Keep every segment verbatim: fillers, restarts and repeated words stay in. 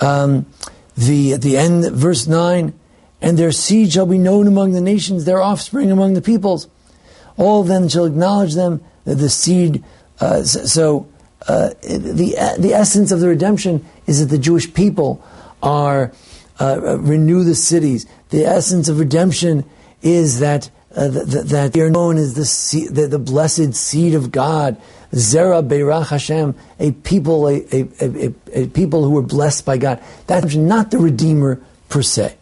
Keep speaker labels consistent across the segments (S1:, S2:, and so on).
S1: Um, the at the end, verse nine, and their seed shall be known among the nations, their offspring among the peoples. All of them shall acknowledge them, that the seed. Uh, so uh, the the essence of the redemption is that the Jewish people are uh, renew the cities. The essence of redemption is that uh, that, that they are known as the, seed, the the blessed seed of God. Zera Beirach Hashem, a people, a, a, a, a people who were blessed by God. That's not the Redeemer per se.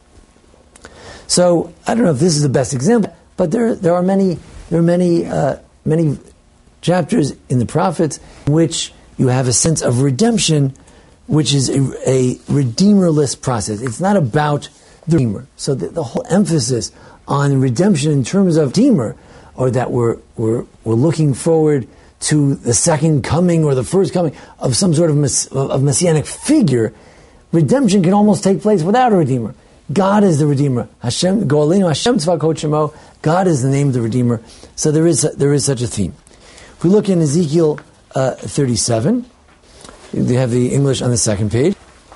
S1: So I don't know if this is the best example, but there there are many there are many uh, many chapters in the prophets in which you have a sense of redemption, which is a, a redeemerless process. It's not about the Redeemer. So the, the whole emphasis on redemption in terms of Redeemer, or that we're we're we're looking forward to the second coming or the first coming of some sort of, mess, of messianic figure, redemption can almost take place without a Redeemer. God is the Redeemer. Hashem, Go'alinu Hashem Tzvakot Shemo. God is the name of the Redeemer. So there is there is such a theme. If we look in Ezekiel uh, thirty-seven, they have the English on the second page.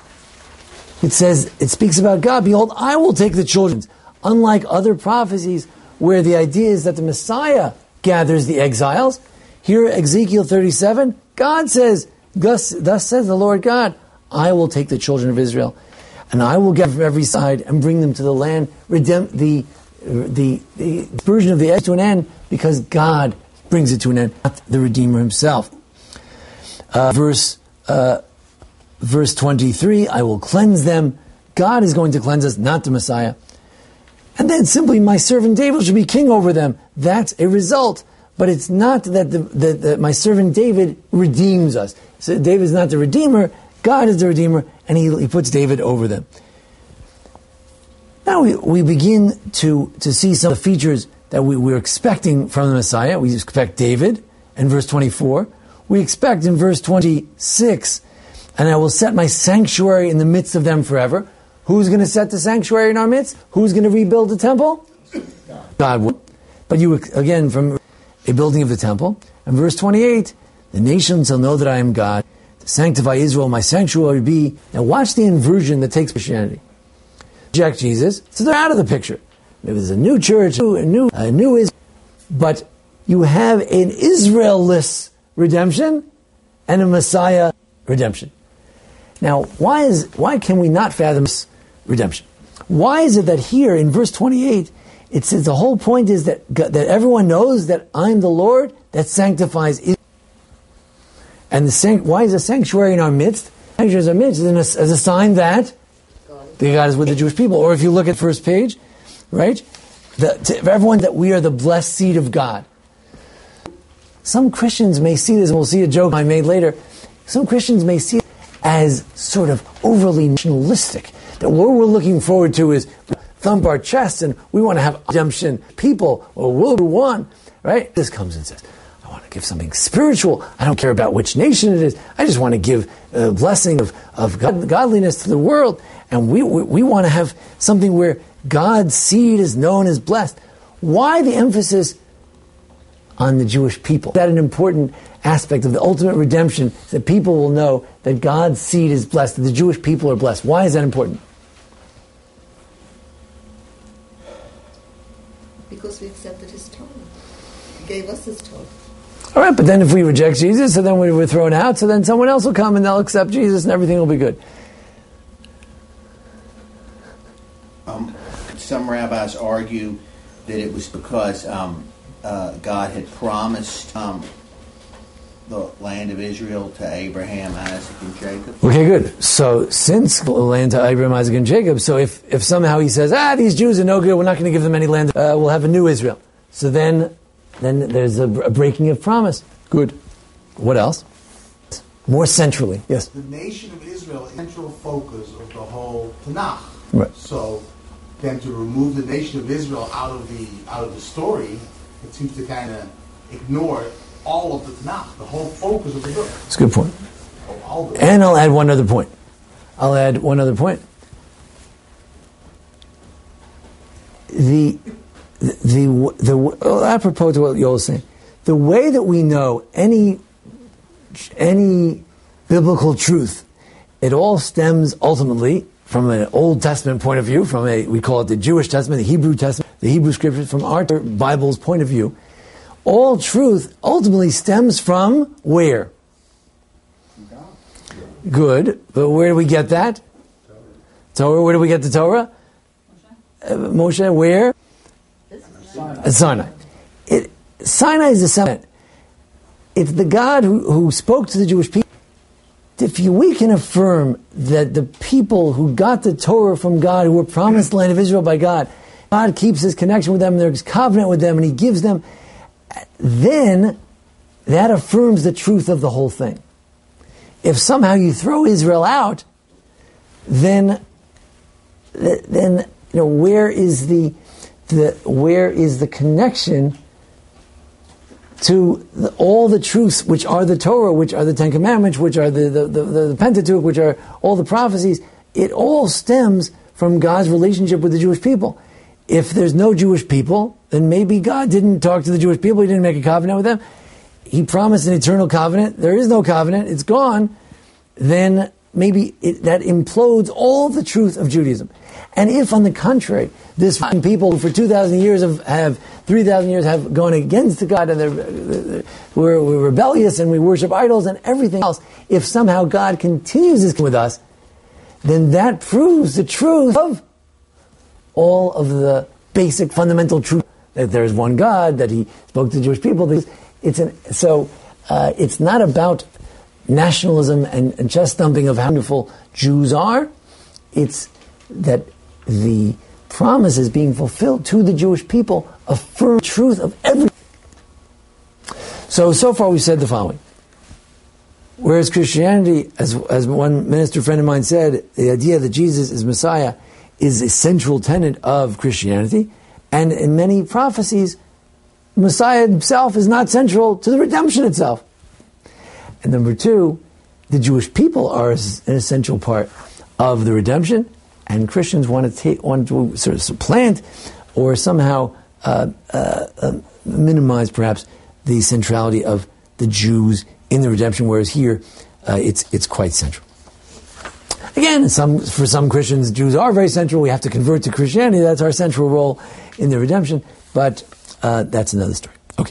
S1: It says, it speaks about God. Behold, I will take the children. Unlike other prophecies where the idea is that the Messiah gathers the exiles, here, Ezekiel thirty-seven, God says, thus, thus says the Lord God, I will take the children of Israel, and I will gather from every side and bring them to the land, redempt the the the version of the edge to an end, because God brings it to an end, not the Redeemer himself. Uh, verse uh, verse twenty-three, I will cleanse them. God is going to cleanse us, not the Messiah. And then simply, my servant David should be king over them. That's a result. But it's not that the, the, the, my servant David redeems us. So David is not the Redeemer, God is the Redeemer, and he, he puts David over them. Now we, we begin to, to see some of the features that we, we're expecting from the Messiah. We expect David in verse twenty-four. We expect in verse twenty-six, and I will set my sanctuary in the midst of them forever. Who's going to set the sanctuary in our midst? Who's going to rebuild the temple? God will. But you, again, from a building of the temple. And verse twenty-eight, the nations shall know that I am God. To sanctify Israel, my sanctuary be. Now watch the inversion that takes Christianity. Reject Jesus, so they're out of the picture. Maybe there's a new church, a new, a new Israel. But you have an Israel-less redemption and a Messiah redemption. Now, why is why can we not fathom this redemption? Why is it that here in verse twenty-eight, it says the whole point is that that everyone knows that I'm the Lord that sanctifies Israel. And the sanct- why is a sanctuary in our midst? Sanctuary in our midst is as a sign that the God is with the Jewish people. Or if you look at first page, right, the, to everyone that we are the blessed seed of God. Some Christians may see this, and we'll see a joke I made later. Some Christians may see it as sort of overly nationalistic. That what we're looking forward to is thump our chests and we want to have redemption people, or World War One, right? This comes and says, I want to give something spiritual. I don't care about which nation it is. I just want to give a blessing of, of God, godliness to the world. And we, we, we want to have something where God's seed is known as blessed. Why the emphasis on the Jewish people? That an important aspect of the ultimate redemption is that people will know that God's seed is blessed, that the Jewish people are blessed. Why is that important?
S2: Because we accepted his Torah. He gave us his Torah.
S1: All right, but then if we reject Jesus, so then we were thrown out, so then someone else will come and they'll accept Jesus and everything will be good.
S3: Um, some rabbis argue that it was because um, uh, God had promised um, the land of Israel to Abraham, Isaac, and Jacob.
S1: Okay, good. So since the land to Abraham, Isaac, and Jacob, so if, if somehow he says, ah, these Jews are no good, we're not going to give them any land, uh, we'll have a new Israel. So then, then there's a, a breaking of promise. Good. What else? More centrally, yes.
S4: The nation of Israel is the central focus of the whole Tanakh.
S1: Right.
S4: So then to remove the nation of Israel out of the out of the story, it seems to kind of ignore all of the Tanakh, the whole focus of the book.
S1: That's a good point.
S4: All the
S1: And I'll add one other point. I'll add one other point. The the the, the oh, apropos to what Yoel was saying, the way that we know any any biblical truth it all stems ultimately from an Old Testament point of view, from a, we call it the Jewish Testament, the Hebrew Testament, the Hebrew Scriptures, from our Bible's point of view. All truth ultimately stems from where? Good, but where do we get that? Torah. Where do we get the Torah? Moshe. Uh, Moshe, where? Sinai. Sinai. It, Sinai is the summit. It's the God who, who spoke to the Jewish people. If you, we can affirm that the people who got the Torah from God, who were promised the land of Israel by God, God keeps His connection with them, there's covenant with them, and He gives them, then that affirms the truth of the whole thing. If somehow you throw Israel out, then, then you know where is the, the where is the connection to the, all the truths which are the Torah, which are the Ten Commandments, which are the, the, the, the Pentateuch, which are all the prophecies? It all stems from God's relationship with the Jewish people. If there's no Jewish people, then maybe God didn't talk to the Jewish people, He didn't make a covenant with them. He promised an eternal covenant. There is no covenant, it's gone. Then maybe it, that implodes all the truth of Judaism. And if, on the contrary, this people who for two thousand years have, have three thousand years have gone against God and they're, they're, we're, we're rebellious and we worship idols and everything else, if somehow God continues this with us, then that proves the truth of all of the basic fundamental truth that there is one God, that He spoke to the Jewish people. It's an, so uh, it's not about nationalism and, and chest thumping of how wonderful Jews are. It's that the promise is being fulfilled to the Jewish people, affirm the truth of everything. So, so far we've said the following. Whereas Christianity, as, as one minister friend of mine said, the idea that Jesus is Messiah is a central tenet of Christianity, and in many prophecies, Messiah himself is not central to the redemption itself. And number two, the Jewish people are an essential part of the redemption, and Christians want to take, want to sort of supplant or somehow uh, uh, uh, minimize perhaps the centrality of the Jews in the redemption, whereas here uh, it's it's quite central. Again, some, for some Christians, Jews are very central. We have to convert to Christianity. That's our central role in the redemption. But uh, that's another story. Okay.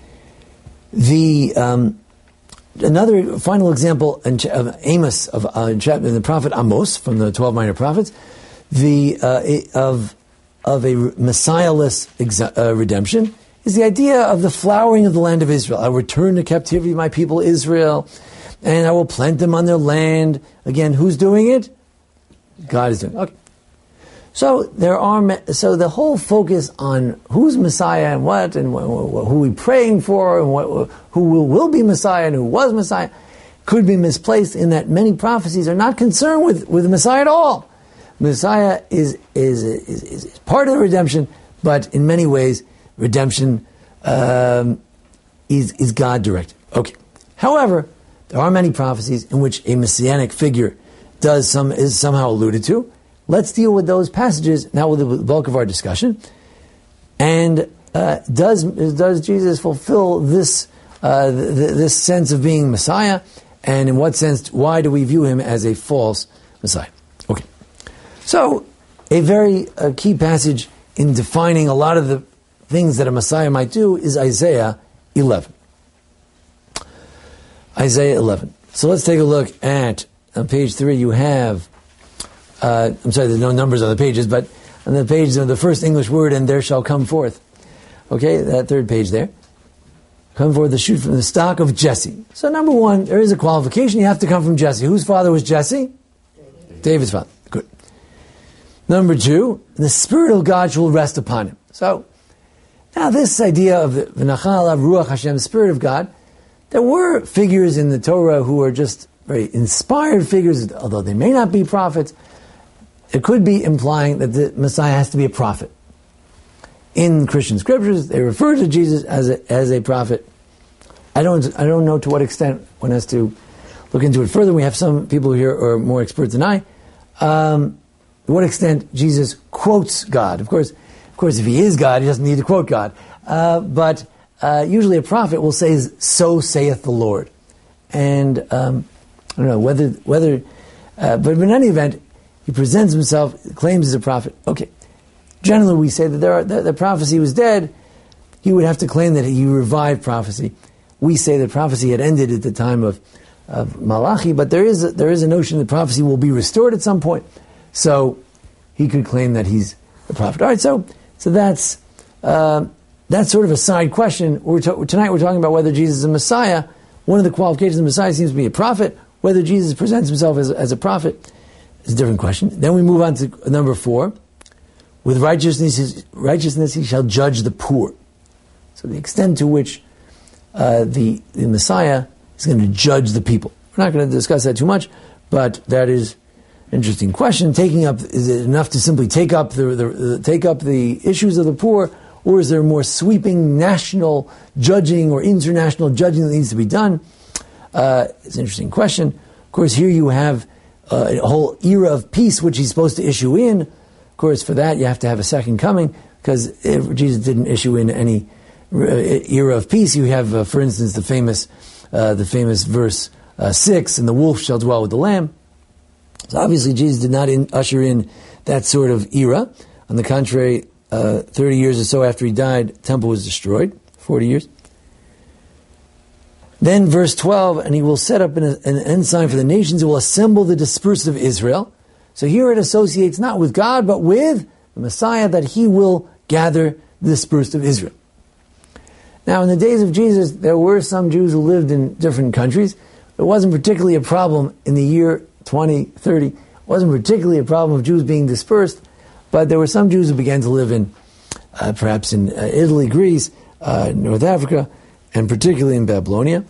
S1: The um, another final example in, of Amos of uh, in the prophet Amos from the twelve minor prophets, the uh, of of a Messiahless exa- uh, redemption is the idea of the flowering of the land of Israel. I will return to captivity my people Israel, and I will plant them on their land. Again, who's doing it? God is doing it. Okay. So there are. So the whole focus on who's Messiah and what, and wh- wh- who we praying for, and what, who will, will be Messiah and who was Messiah, could be misplaced in that many prophecies are not concerned with, with Messiah at all. Messiah is is, is is part of the redemption, but in many ways, redemption um, is is God directed. Okay. However, there are many prophecies in which a messianic figure does some is somehow alluded to. Let's deal with those passages now with the bulk of our discussion. And uh, does does Jesus fulfill this uh, th- this sense of being Messiah? And in what sense? Why do we view him as a false Messiah? Okay. So, a very uh, key passage in defining a lot of the things that a Messiah might do is Isaiah eleven. Isaiah eleven. So let's take a look at, on page three, you have, uh, I'm sorry, there's no numbers on the pages, but on the page, the first English word, and there shall come forth. Okay, that third page there. Come forth the shoot from the stock of Jesse. So number one, there is a qualification. You have to come from Jesse. Whose father was Jesse? David. David's father. Good. Number two, the Spirit of God shall rest upon him. So, now this idea of the V'nachal alav Ruach Hashem, the Spirit of God, there were figures in the Torah who are just very inspired figures, although they may not be prophets. It could be implying that the Messiah has to be a prophet. In Christian scriptures, they refer to Jesus as a, as a prophet. I don't I don't know to what extent one has to look into it further. We have some people here who are more expert than I. Um, to what extent Jesus quotes God. Of course, of course, if he is God, he doesn't need to quote God. Uh, but uh, usually a prophet will say, "So saith the Lord," and um, I don't know whether whether Uh, but in any event, he presents himself, claims he's a prophet. Okay. Generally, we say that there are, the, the prophecy was dead. He would have to claim that he revived prophecy. We say that prophecy had ended at the time of, of Malachi, but there is a, there is a notion that prophecy will be restored at some point. So he could claim that he's the prophet. All right, so so that's uh, that's sort of a side question. We're to, tonight we're talking about whether Jesus is a Messiah. One of the qualifications of the Messiah seems to be a prophet. Whether Jesus presents himself as, as a prophet is a different question. Then we move on to number four. With righteousness, righteousness he shall judge the poor. So the extent to which uh, the, the Messiah is going to judge the people. We're not going to discuss that too much, but that is an interesting question. Taking up, is it enough to simply take up the, the, the take up the issues of the poor, or is there more sweeping national judging or international judging that needs to be done? Uh, it's an interesting question. Of course, here you have uh, a whole era of peace which he's supposed to issue in. Of course, for that you have to have a second coming, because if Jesus didn't issue in any era of peace. You have, uh, for instance, the famous, uh, the famous verse uh, six, "And the wolf shall dwell with the lamb." So obviously, Jesus did not in, usher in that sort of era. On the contrary, uh, thirty years or so after he died, the temple was destroyed. Forty years. Then, verse twelve, "And he will set up an, an ensign for the nations; who will assemble the dispersed of Israel." So here it associates not with God, but with the Messiah, that he will gather the dispersed of Israel. Now, in the days of Jesus, there were some Jews who lived in different countries. It wasn't particularly a problem in the year twenty, thirty. It wasn't particularly a problem of Jews being dispersed, but there were some Jews who began to live in, uh, perhaps in uh, Italy, Greece, uh, North Africa, and particularly in Babylonia.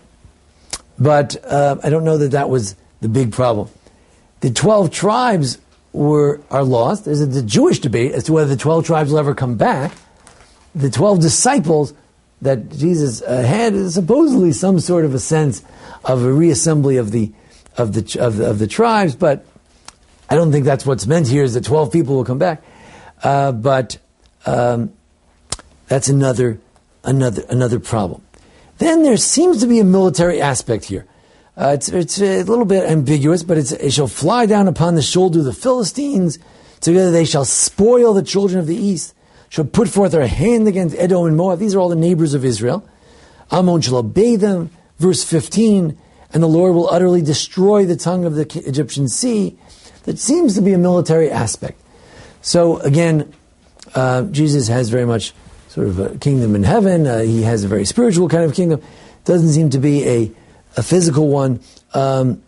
S1: But uh, I don't know that that was the big problem. The twelve tribes were are lost. There's a the Jewish debate as to whether the twelve tribes will ever come back. The twelve disciples that Jesus uh, had is supposedly some sort of a sense of a reassembly of the of the of the, of the tribes, but I don't think that's what's meant here. Is that twelve people will come back? Uh, but um, that's another another another problem. Then there seems to be a military aspect here. Uh, it's it's a little bit ambiguous, but it's, it shall fly down upon the shoulder of the Philistines. Together they shall spoil the children of the east. Shall put forth their hand against Edom and Moab. These are all the neighbors of Israel. Ammon shall obey them. Verse fifteen, "And the Lord will utterly destroy the tongue of the Egyptian sea." That seems to be a military aspect. So again, uh, Jesus has very much sort of a kingdom in heaven. Uh, he has a very spiritual kind of kingdom. Doesn't seem to be a, a physical one. Um,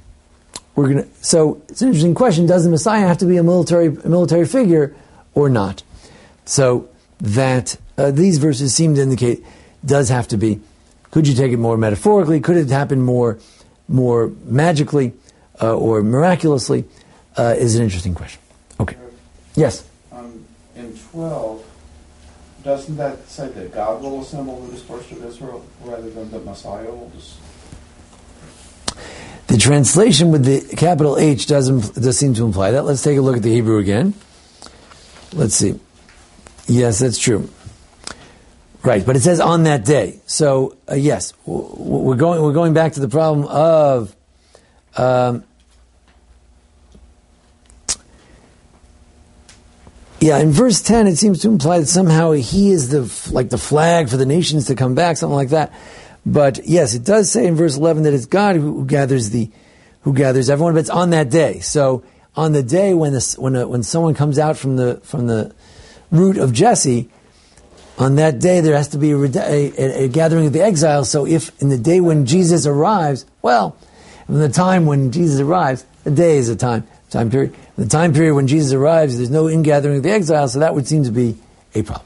S1: we're gonna. So it's an interesting question. Does the Messiah have to be a military a military figure or not? So that uh, these verses seem to indicate does have to be. Could you take it more metaphorically? Could it happen more, more magically uh, or miraculously? Uh, is an interesting question. Okay. Yes.
S5: Um, in twelve, doesn't that say that God will assemble the dispersed of Israel rather than the Messiah will just?
S1: The translation with the capital H does does seem to imply that. Let's take a look at the Hebrew again. Let's see. Yes, that's true. Right, but it says on that day. So uh, yes, we're going we're going back to the problem of um, yeah. In verse ten, it seems to imply that somehow he is the like the flag for the nations to come back, something like that. But yes, it does say in verse eleven that it's God who gathers the who gathers everyone. But it's on that day. So on the day when this when a, when someone comes out from the from the root of Jesse, on that day there has to be a, a, a gathering of the exiles. So if in the day when Jesus arrives, well, in the time when Jesus arrives, the day is a time time period. In the time period when Jesus arrives, there's no ingathering of the exiles, so that would seem to be a problem.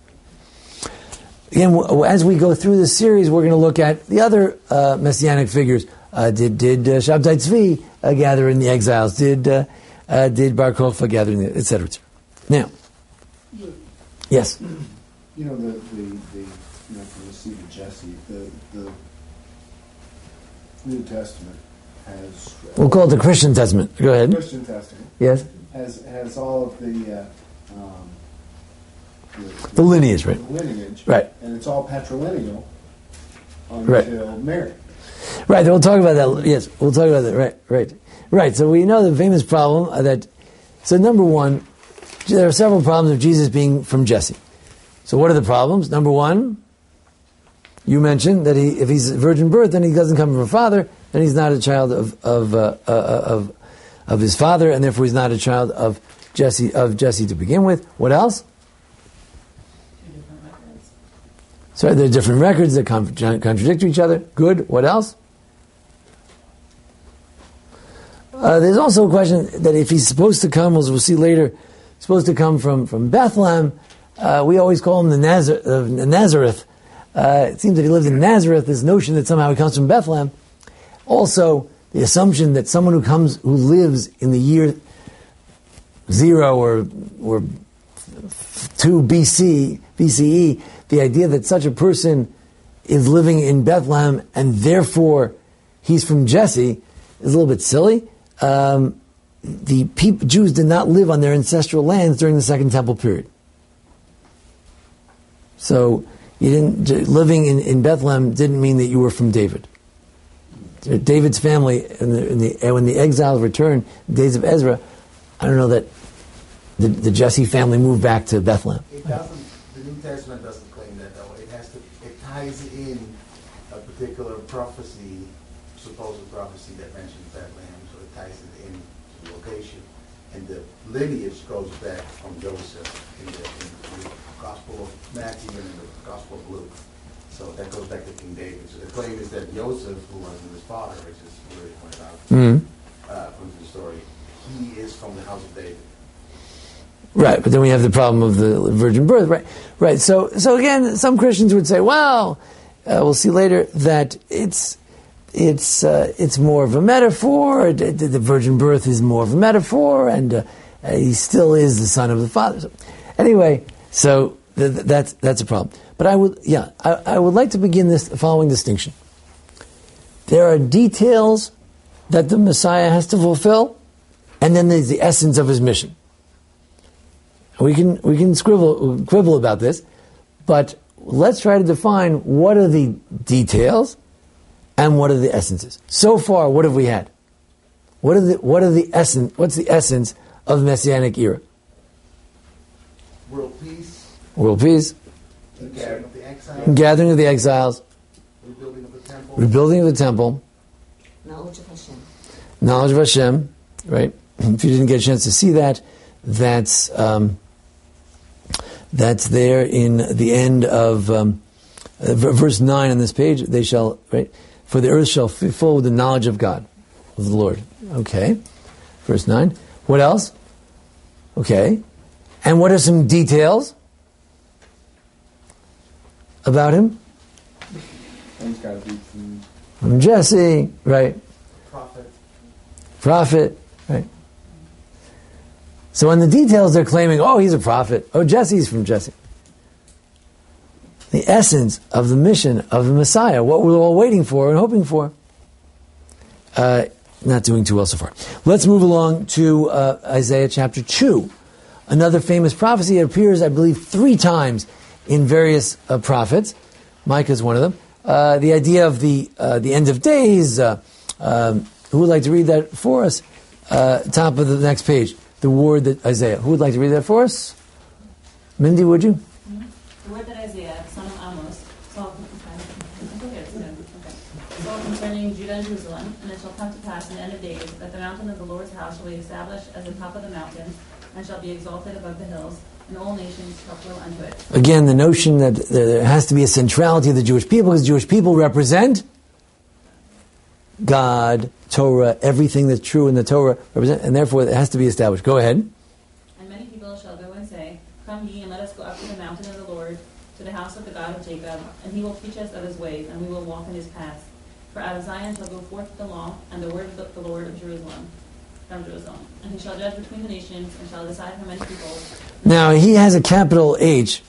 S1: Again, as we go through this series, we're going to look at the other uh, messianic figures. Uh, did did uh, Shabtai Tzvi uh, gather in the exiles? Did uh, uh, did Bar Kokhba gather in the, et cetera, et cetera. Now, yes.
S5: You know the the, the you know from the seed of Jesse, the the New Testament has. Uh,
S1: we'll call it the Christian Testament. Go ahead.
S5: Christian Testament.
S1: Yes.
S5: Has has all of the. Uh, um,
S1: The, the lineage, right?
S5: The lineage,
S1: right?
S5: And it's all patrilineal until
S1: right.
S5: Mary.
S1: Right. We'll talk about that. Yes, we'll talk about that. Right, right. Right, so we know the famous problem uh, that, so number one, there are several problems of Jesus being from Jesse. So what are the problems? Number one, you mentioned that he, if he's virgin birth, then he doesn't come from a father, then he's not a child of of uh, uh, of of his father, and therefore he's not a child of Jesse of Jesse to begin with. What else?
S6: Two different records.
S1: So there are different records that con- contradict each other. Good. What else? Uh, there's also a question that if he's supposed to come, as we'll see later, supposed to come from from Bethlehem, uh, we always call him the Nazar- uh, Nazareth. Uh, it seems that he lived in Nazareth, this notion that somehow he comes from Bethlehem. Also, the assumption that someone who comes, who lives in the year zero or or two B C, B C E, the idea that such a person is living in Bethlehem and therefore he's from Jesse is a little bit silly. Um, the peop- Jews did not live on their ancestral lands during the Second Temple period. So, you didn't living in, in Bethlehem didn't mean that you were from David. David's family, in the, in the, when the exiles returned, days of Ezra, I don't know that the, the Jesse family moved back to Bethlehem.
S4: It doesn't. The New Testament doesn't claim that though. It has to. It ties in a particular prophecy, supposed prophecy that mentions Bethlehem, so it ties it in to the location, and the lineage goes back from Joseph in the, in the Gospel of Matthew and in the Gospel of Luke. So that goes back to King David. So the claim is that Joseph, who wasn't his father, which is really pointed out
S1: Mm-hmm.
S4: uh, from the story, he is from the house of David.
S1: Right, but then we have the problem of the virgin birth, right? Right. So, so again, some Christians would say, "Well, uh, we'll see later that it's it's uh, it's more of a metaphor. The, the virgin birth is more of a metaphor, and uh, he still is the son of the father." So, anyway, so th- th- that's that's a problem. But I would, yeah, I, I would like to begin this following distinction. There are details that the Messiah has to fulfill, and then there's the essence of his mission. We can we can scribble, quibble about this, but let's try to define what are the details and what are the essences. So far, what have we had? What are the what are the essence? What's the essence of the Messianic era?
S4: World peace,
S1: World peace,
S4: gathering of the exiles,
S1: gathering of the exiles,
S4: rebuilding of the temple,
S1: rebuilding of the temple,
S2: Knowledge of Hashem.
S1: knowledge of Hashem. Right? If you didn't get a chance to see that, that's. Um, That's there in the end of um, uh, verse nine on this page. They shall, right? For the earth shall be full with the knowledge of God, of the Lord. Okay. Verse nine. What else? Okay. And what are some details about him?
S5: He's got to be from
S1: From Jesse, right?
S4: prophet.
S1: Prophet, right? So in the details, they're claiming, oh, he's a prophet. Oh, Jesse's from Jesse. The essence of the mission of the Messiah, what we're all waiting for and hoping for, uh, not doing too well so far. Let's move along to uh, Isaiah chapter two. Another famous prophecy. It appears, I believe, three times in various uh, prophets. Micah is one of them. Uh, the idea of the uh, the end of days. Uh, um, who would like to read that for us? Uh, top of the next page. The word that Isaiah. Who would like to read that for us? Mindy, would you?
S6: Mm-hmm. The word that Isaiah, son of Amos, saw, okay, it's good. Okay. saw concerning Judah and Jerusalem, and it shall come to pass in the end of days that the mountain of the Lord's house shall be established as the top of the mountains, and shall be exalted above the hills, and all nations shall flow unto it. Again, the notion that there has to be a centrality of the Jewish people, because Jewish people represent God, Torah, everything that's true in the Torah represent, and therefore it has to be established. Go ahead. And many people shall go and say, Come ye, and let us go up to the mountain of the Lord, to the house of the God of Jacob, and he will teach us of his ways, and we will walk in his paths. For out of Zion shall go forth the law, and the word of the, the Lord of Jerusalem, from Jerusalem. And he shall judge between the nations, and shall decide for many peoples.
S1: Now, he has a capital H,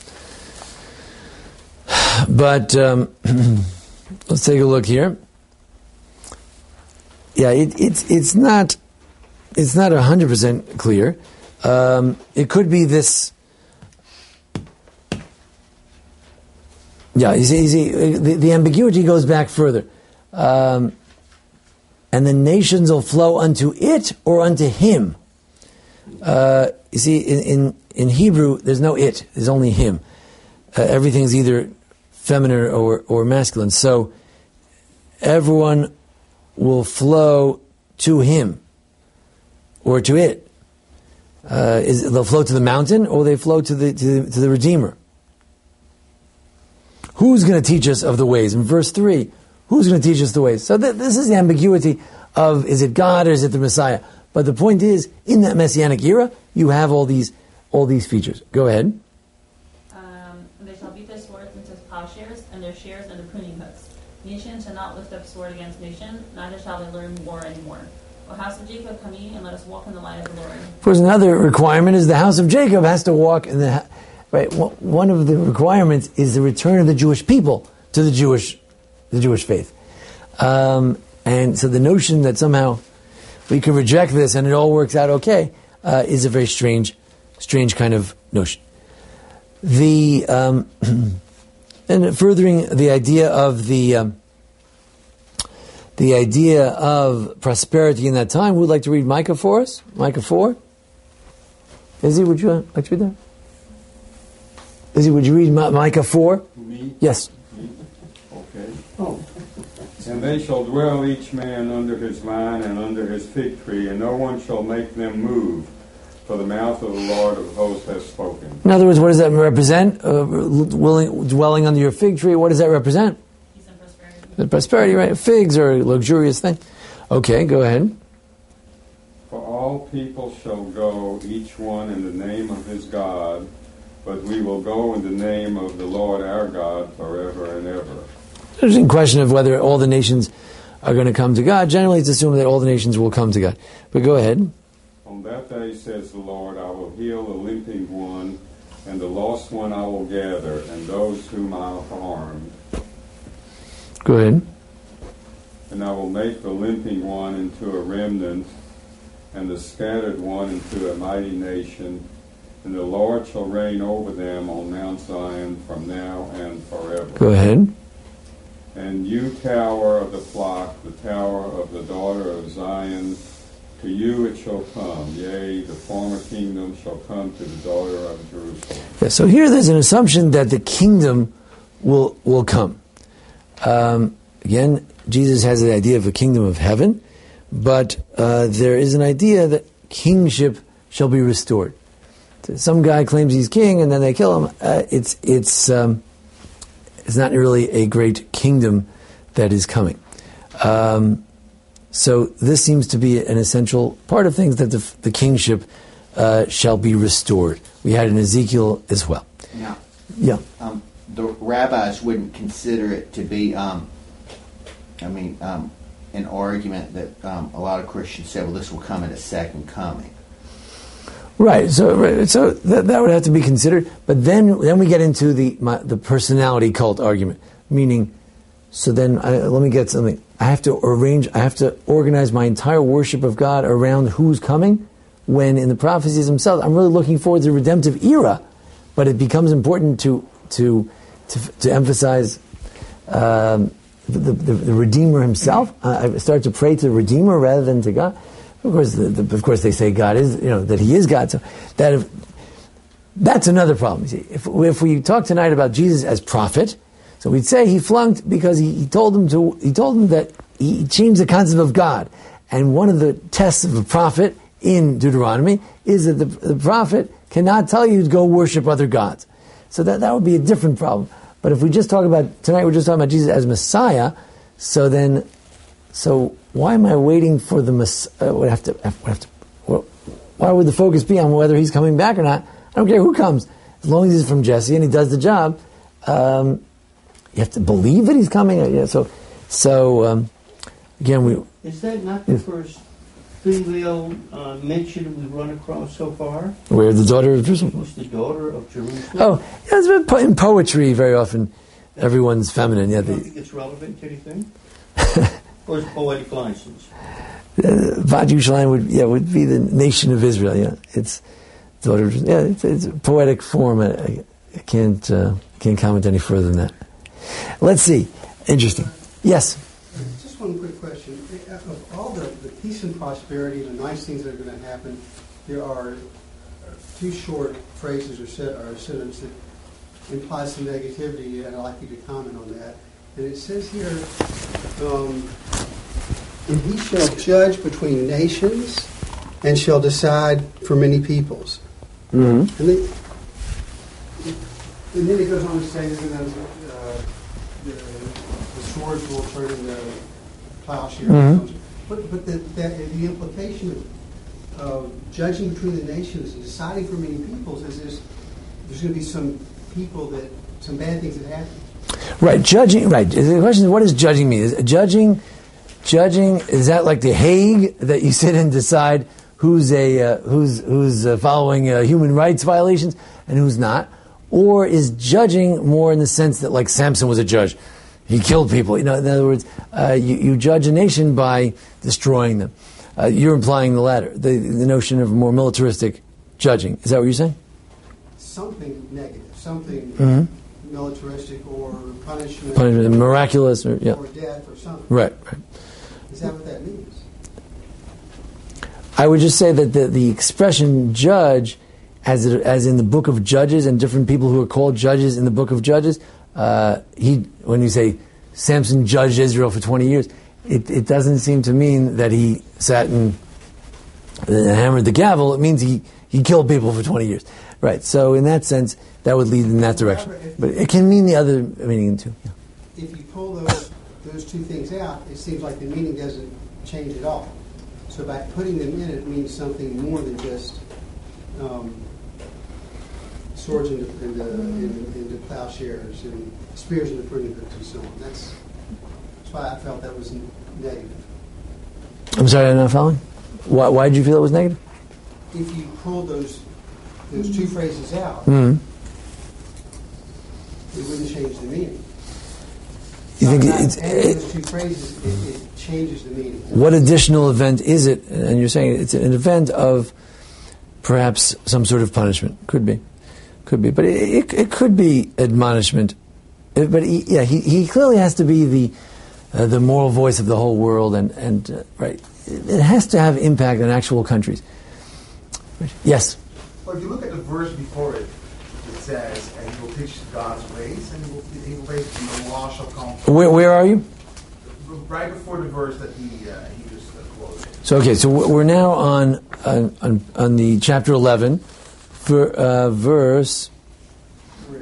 S1: but um, let's take a look here. Yeah, it, it's it's not it's not a hundred percent clear. Um, it could be this. Yeah, you see, you see the, the ambiguity goes back further, um, and and the nations will flow unto it or unto him. Uh, you see, in, in, in Hebrew, there's no it, there's only him. Uh, everything's either feminine or, or masculine. So everyone will flow to him or to it. Uh, is, they'll flow to the mountain or they flow to the, to the, to the Redeemer. Who's going to teach us of the ways? In verse three, who's going to teach us the ways? So th- this is the ambiguity of, is it God or is it the Messiah? But the point is, in that Messianic era, you have all these all these features. Go ahead.
S6: Um, they shall beat their swords into plowshares, and their shares into pruning hooks. Nation shall not lift up sword against nation, neither shall they learn war anymore. O house of Jacob, come ye, and let us walk in the light of the Lord. Of
S1: course, another requirement is the house of Jacob has to walk in the... Right, one of the requirements is the return of the Jewish people to the Jewish the Jewish faith. Um, and so the notion that somehow we can reject this and it all works out okay uh, is a very strange, strange kind of notion. The um, and furthering the idea of the um, the idea of prosperity in that time, we'd like to read Micah for us. Micah four. Izzy, would you like to read that? Izzy, would you read Ma- Micah four?
S7: Me?
S1: Yes.
S7: Me? Okay. Oh. And they shall dwell each man under his vine and under his fig tree, and no one shall make them move, for the mouth of the Lord of hosts has spoken.
S1: In other words, what does that represent? Uh, willing, dwelling under your fig tree, what does that represent?
S6: peace and prosperity.
S1: The prosperity, right? Figs are a luxurious thing. Okay, go ahead.
S7: For all people shall go, each one in the name of his God, but we will go in the name of the Lord our God forever and ever.
S1: There's a question of whether all the nations are going to come to God. Generally, it's assumed that all the nations will come to God. But go ahead.
S7: On that day, says the Lord, I will heal the limping one, and the lost one I will gather, and those whom I harmed.
S1: Go ahead.
S7: And I will make the limping one into a remnant, and the scattered one into a mighty nation, and the Lord shall reign over them on Mount Zion from now and forever.
S1: Go ahead.
S7: And you, tower of the flock, the tower of the daughter of Zion, to you it shall come. Yea, the former kingdom shall come to the daughter of Jerusalem.
S1: Yeah, so here there's an assumption that the kingdom will will come. Um, again, Jesus has the idea of a kingdom of heaven, but uh, there is an idea that kingship shall be restored. Some guy claims he's king, and then they kill him. Uh, it's it's um, it's not really a great kingdom that is coming. Um, so this seems to be an essential part of things, that the, the kingship uh, shall be restored. We had in Ezekiel as well.
S3: Now,
S1: yeah.
S3: Um, the rabbis wouldn't consider it to be, um, I mean, um, an argument that um, a lot of Christians say, well, this will come at a second coming.
S1: Right, so right, so that, that would have to be considered, but then then we get into the my, the personality cult argument, meaning, so then I, let me get something. I have to arrange, I have to organize my entire worship of God around who's coming, when in the prophecies themselves, I'm really looking forward to the redemptive era, but it becomes important to to to, to emphasize um, the, the, the Redeemer himself. Uh, I start to pray to the Redeemer rather than to God. Of course, the, the, of course, they say God is, you know, that He is God. So that if, that's another problem. You see, if if we talk tonight about Jesus as prophet, so we'd say He flunked because he, he told them to. He told them that He changed the concept of God, and one of the tests of a prophet in Deuteronomy is that the, the prophet cannot tell you to go worship other gods. So that that would be a different problem. But if we just talk about tonight, we're just talking about Jesus as Messiah. So then, so. Why am I waiting for the Messiah? Uh, would have to, would have to, well, why would the focus be on whether He's coming back or not? I don't care who comes. As long as He's from Jesse and He does the job, um, you have to believe that He's coming. Yeah, so, so um, again, we...
S8: Is that not the first female uh, mention we've run across so far?
S1: Where the daughter of Jerusalem?
S8: Who's the daughter of Jerusalem?
S1: Oh, yeah, it's been in poetry very often. Everyone's feminine. Yeah,
S8: you don't
S1: the,
S8: think it's relevant to anything? Or is poetic license?
S1: Uh, Vad Yerushalayim would yeah would be the nation of Israel. Yeah, it's daughter. Of, yeah, it's, it's a poetic form. I, I, I can't uh, can't comment any further than that. Let's see. Interesting. Yes.
S9: Just one quick question. Of all peace and prosperity, the nice things that are going to happen, there are two short phrases or, set, or a sentence that imply some negativity, and I'd like you to comment on that. And it says here, um, and he shall judge between nations and shall decide for many peoples.
S1: Mm-hmm.
S9: And, then, and then it goes on to say that uh, the, the swords will turn into plowshares.
S1: Mm-hmm.
S9: But, but the, the, the implication of uh, judging between the nations and deciding for many peoples is this, there's going to be some people that, some bad things that happen.
S1: Right, judging, right. The question is, what does judging mean? Is judging, judging, is that like the Hague that you sit and decide who's a uh, who's who's uh, following uh, human rights violations and who's not? Or is judging more in the sense that, like, Samson was a judge? He killed people. You know, in other words, uh, you, you judge a nation by destroying them. Uh, you're implying the latter, the, the notion of more militaristic judging. Is that what you're saying?
S9: Something negative, something
S1: Mm-hmm.
S9: militaristic or punishment,
S1: Punishment, miraculous, or, yeah.
S9: or death or something.
S1: Right, right.
S9: Is that what that means?
S1: I would just say that the, the expression judge, as it, as in the book of Judges, and different people who are called judges in the book of Judges, uh, he when you say Samson judged Israel for twenty years, it, it doesn't seem to mean that he sat and hammered the gavel. It means he, he killed people for twenty years. Right, so in that sense, that would lead in that direction. But it can mean the other meaning too. Yeah.
S9: If you pull those those two things out, it seems like the meaning doesn't change at all. So by putting them in, it means something more than just um, swords into, into, into, into plowshares and spears into pruning hooks and so on. That's, that's why I felt that was negative.
S1: I'm sorry, I'm not following. Why, why did you feel it was negative?
S9: If you pull those those two phrases out,
S1: Mm-hmm.
S9: it wouldn't change the meaning.
S1: You think
S9: Not
S1: it's,
S9: adding
S1: it,
S9: those two phrases, it, it changes the meaning.
S1: what additional event is it? And you're saying it's an event of perhaps some sort of punishment. Could be, could be, but it, it, it could be admonishment. It, but he, yeah, he, he clearly has to be the uh, the moral voice of the whole world, and and uh, right, it, it has to have impact on actual countries. Yes.
S4: Well, if you look at the verse before it, it says, "And he will teach God's ways, and he will, he will basically the law shall come."
S1: Where, where are you?
S4: Right before the verse that he uh, he just uh, quoted.
S1: So okay, so we're now on on, on, on the chapter eleven, for, uh, verse
S9: Three.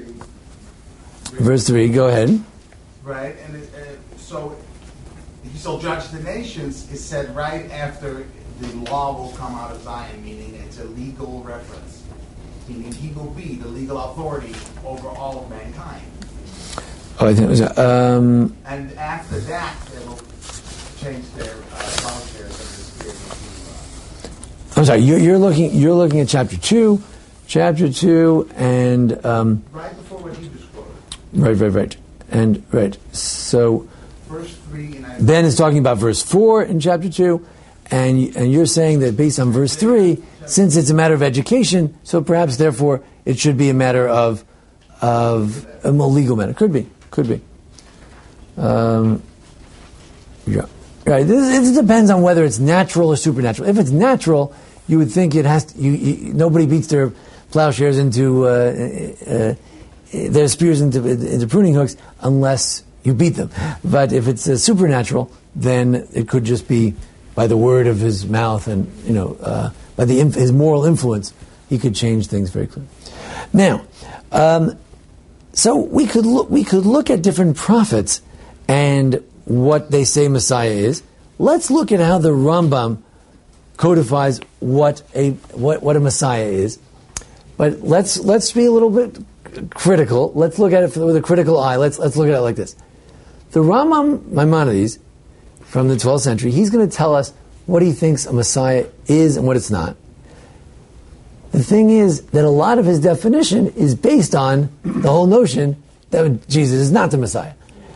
S1: verse three. Go ahead.
S4: Right, and it, uh, so he shall judge the nations is said right after the law will come out of Zion, meaning it's a legal reference, meaning he will be the legal authority over all of mankind.
S1: Oh, I think it was. Um,
S4: And after that, they will change their uh, plowshares and their spears into.
S1: I'm sorry. You're, you're looking. You're looking at chapter two, chapter two, and um,
S4: Uh, right before what he just quoted.
S1: right, right, right, and right. So
S4: Verse three, and I.
S1: Ben is talking about verse four in chapter two, and y- and you're saying that based on verse three, since it's a matter of education, so perhaps therefore it should be a matter of of a legal matter. Could be. Could be. Um, yeah. Right. This, it depends on whether it's natural or supernatural. If it's natural, you would think it has to, you, you, nobody beats their plowshares into uh, uh, their spears into, into pruning hooks unless you beat them. But if it's uh, supernatural, then it could just be by the word of his mouth and, you know, uh, by the inf- his moral influence, he could change things very clearly. Now, um, so we could look, we could look at different prophets and what they say Messiah is. Let's look at how the Rambam codifies what a what, what a Messiah is. But let's let's be a little bit critical. Let's look at it with a critical eye. Let's let's look at it like this. The Rambam Maimonides from the twelfth century, he's going to tell us what he thinks a Messiah is and what it's not. The thing is that a lot of his definition is based on the whole notion that Jesus is not the Messiah.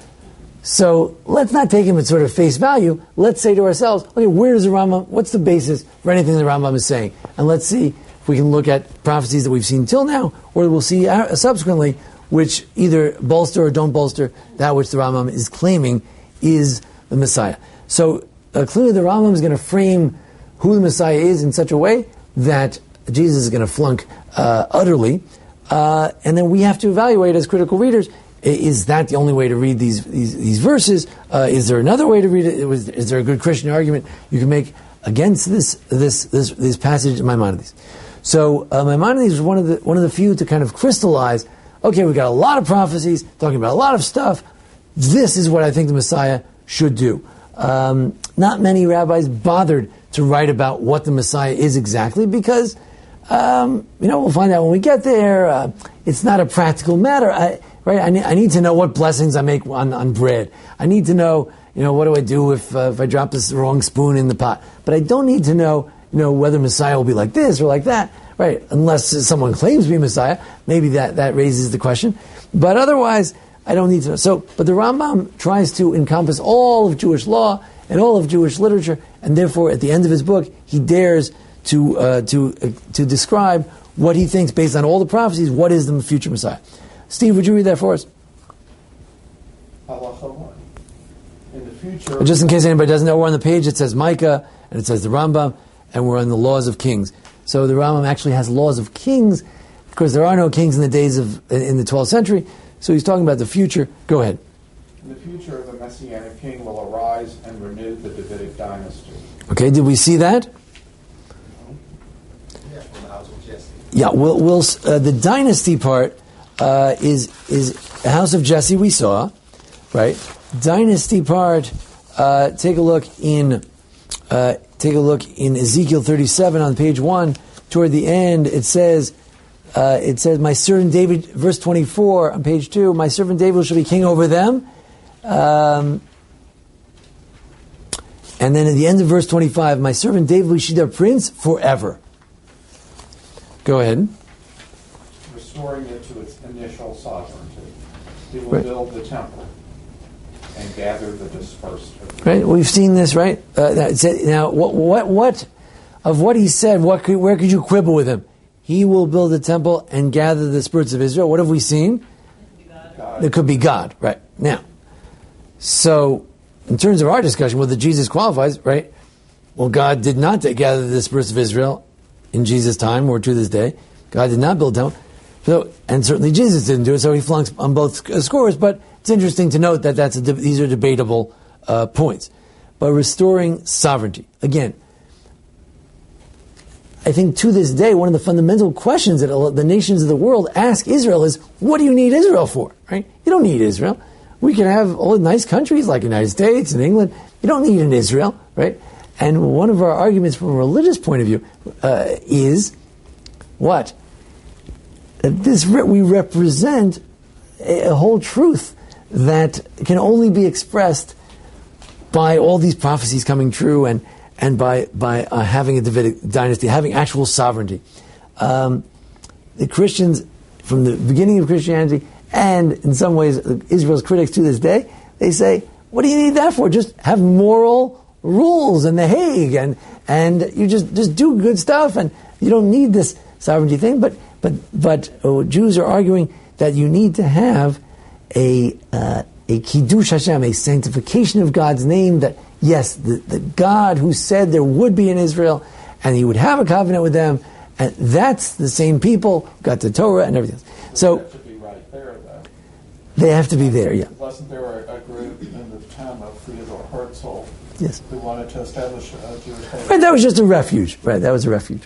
S1: So let's not take him at sort of face value. Let's say to ourselves, okay, where does the Rambam, what's the basis for anything the Rambam is saying? And let's see if we can look at prophecies that we've seen till now, or we'll see subsequently, which either bolster or don't bolster that which the Rambam is claiming is the Messiah. So uh, clearly the Rambam is going to frame who the Messiah is in such a way that Jesus is going to flunk uh, utterly. Uh, and then we have to evaluate as critical readers, is that the only way to read these these, these verses? Uh, is there another way to read it? Was, is there a good Christian argument you can make against this this this, this passage in Maimonides? So uh, Maimonides was one of the one of the few to kind of crystallize, okay, we've got a lot of prophecies talking about a lot of stuff. This is what I think the Messiah should do. Um, not many rabbis bothered to write about what the Messiah is exactly because, um, you know, we'll find out when we get there. Uh, it's not a practical matter. I, right? I need, I need to know what blessings I make on, on bread. I need to know, you know, what do I do if uh, if I drop this wrong spoon in the pot? But I don't need to know, you know, whether Messiah will be like this or like that, right? Unless someone claims to be Messiah, maybe that, that raises the question. But otherwise, I don't need to know. So, but the Rambam tries to encompass all of Jewish law and all of Jewish literature, and therefore, at the end of his book, he dares to uh, to uh, to describe what he thinks, based on all the prophecies, what is the future Messiah. Steve, would you read that for us?
S5: Halacha one. In the future,
S1: Just in case anybody doesn't know, we're on the page, it says Micah, and it says the Rambam, and we're on the laws of kings. So the Rambam actually has laws of kings. Of course, there are no kings in the days of in the twelfth century, so he's talking about the future. Go ahead.
S5: In the future, the Messianic king will arise and renew the Davidic dynasty.
S1: Okay, did we see that?
S4: Yeah, from the house of Jesse.
S1: Yeah, we'll, we'll, uh, the dynasty part uh, is is the house of Jesse we saw, right? Dynasty part, uh, take a look in uh, take a look in Ezekiel thirty-seven on page one. Toward the end, it says, uh, it says, my servant David, verse twenty-four on page two, my servant David shall be king over them. Um, and then at the end of verse twenty-five, my servant David will be their prince forever. Go ahead.
S5: Restoring it to its initial sovereignty. He will
S1: Right.
S5: build the temple and gather the dispersed.
S1: Right, we've seen this, right? Uh, that's it. Now, what, what, what of what he said? What, could, where could you quibble with him? He will build a temple and gather the spirits of Israel. What have we seen?
S5: God.
S1: It could be God, right? Now, so in terms of our discussion, whether Jesus qualifies, right? Well, God did not gather the spirits of Israel in Jesus' time or to this day. God did not build a temple, so, and certainly Jesus didn't do it. So he flunks on both scores. But it's interesting to note that that's a, these are debatable uh, points. But restoring sovereignty again. I think to this day, one of the fundamental questions that the nations of the world ask Israel is, what do you need Israel for? Right? You don't need Israel. We can have all the nice countries like the United States and England. You don't need an Israel, right? And one of our arguments from a religious point of view uh, is what? That this re- we represent a, a whole truth that can only be expressed by all these prophecies coming true and and by by uh, having a Davidic dynasty, having actual sovereignty. Um, the Christians, from the beginning of Christianity, and in some ways Israel's critics to this day, they say, what do you need that for? Just have moral rules in The Hague, and and you just, just do good stuff, and you don't need this sovereignty thing. But but but oh, Jews are arguing that you need to have a uh, a kiddush Hashem, a sanctification of God's name. That yes, the, the God who said there would be an Israel, and He would have a covenant with them, and that's the same people who got the Torah and everything. So
S5: They have to be right there, though.
S1: they have to be there. Yeah.
S5: Wasn't there a, a group in the time of Theodore Herzl
S1: Yes.
S5: who wanted to establish a Jewish state?
S1: Right. That was just a refuge. Right. That was a refuge.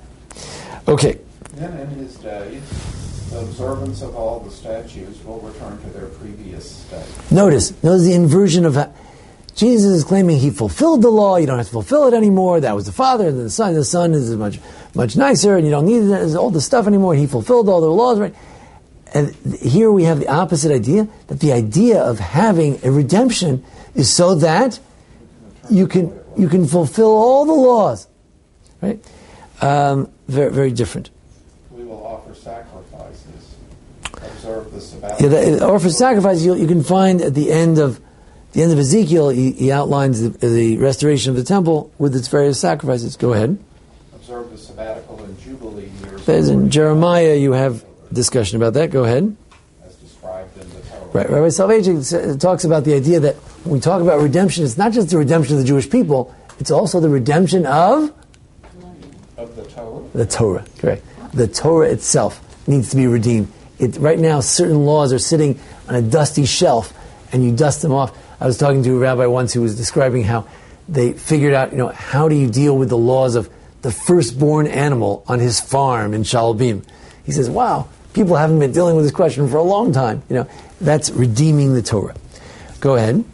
S1: Okay.
S5: Then in his day, the observance of all the statutes will return to their previous state.
S1: Notice, notice the inversion of Jesus is claiming he fulfilled the law. You don't have to fulfill it anymore. That was the Father, and the Son. The Son is much, much nicer, and you don't need all the stuff anymore. He fulfilled all the laws, right? And here we have the opposite idea, that the idea of having a redemption is so that you can you can fulfill all the laws, right? Um, very very different.
S5: We will offer sacrifices, observe the Sabbath.
S1: Yeah, the, or for sacrifice, you, you can find at the end of the end of Ezekiel, he, he outlines the, the restoration of the temple with its various sacrifices. Go ahead.
S5: Observe the sabbatical and jubilee years.
S1: There's in Jeremiah, you have discussion about that. Go ahead.
S5: As described in the Torah.
S1: Right, Rabbi Soloveitchik talks about the idea that when we talk about redemption, it's not just the redemption of the Jewish people, it's also the redemption of
S5: Of the Torah?
S1: the Torah, correct. The Torah itself needs to be redeemed. It, right now, certain laws are sitting on a dusty shelf, and you dust them off. I was talking to a rabbi once who was describing how they figured out, you know, how do you deal with the laws of the firstborn animal on his farm in Shalbim? He says, wow, people haven't been dealing with this question for a long time. You know, that's redeeming the Torah. Go ahead.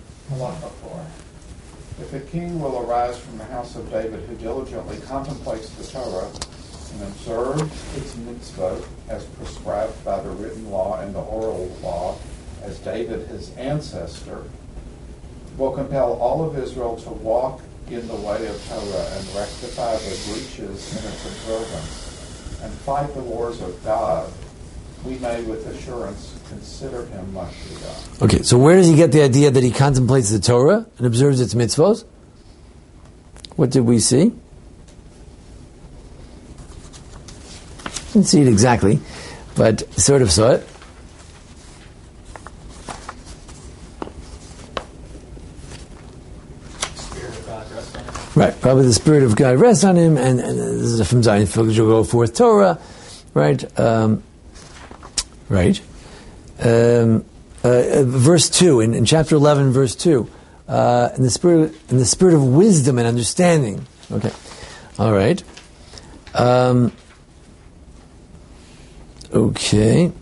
S5: If a king will arise from the house of David who diligently contemplates the Torah and observes its mitzvot as prescribed by the written law and the oral law, as David his ancestor, will compel all of Israel to walk in the way of Torah and rectify the breaches in its observance and fight the wars of God, we may with assurance consider him much to God.
S1: Okay, so where does he get the idea that he contemplates the Torah and observes its mitzvos? What did we see? Didn't see it exactly, but sort of saw it. Right, probably the Spirit of God rests on him, and, and this is from Zion, you'll go forth Torah, right? Um, right. Um, uh, verse two, in, in chapter eleven, verse two, uh, in the spirit, in the spirit of wisdom and understanding. Okay, all right. Um, okay.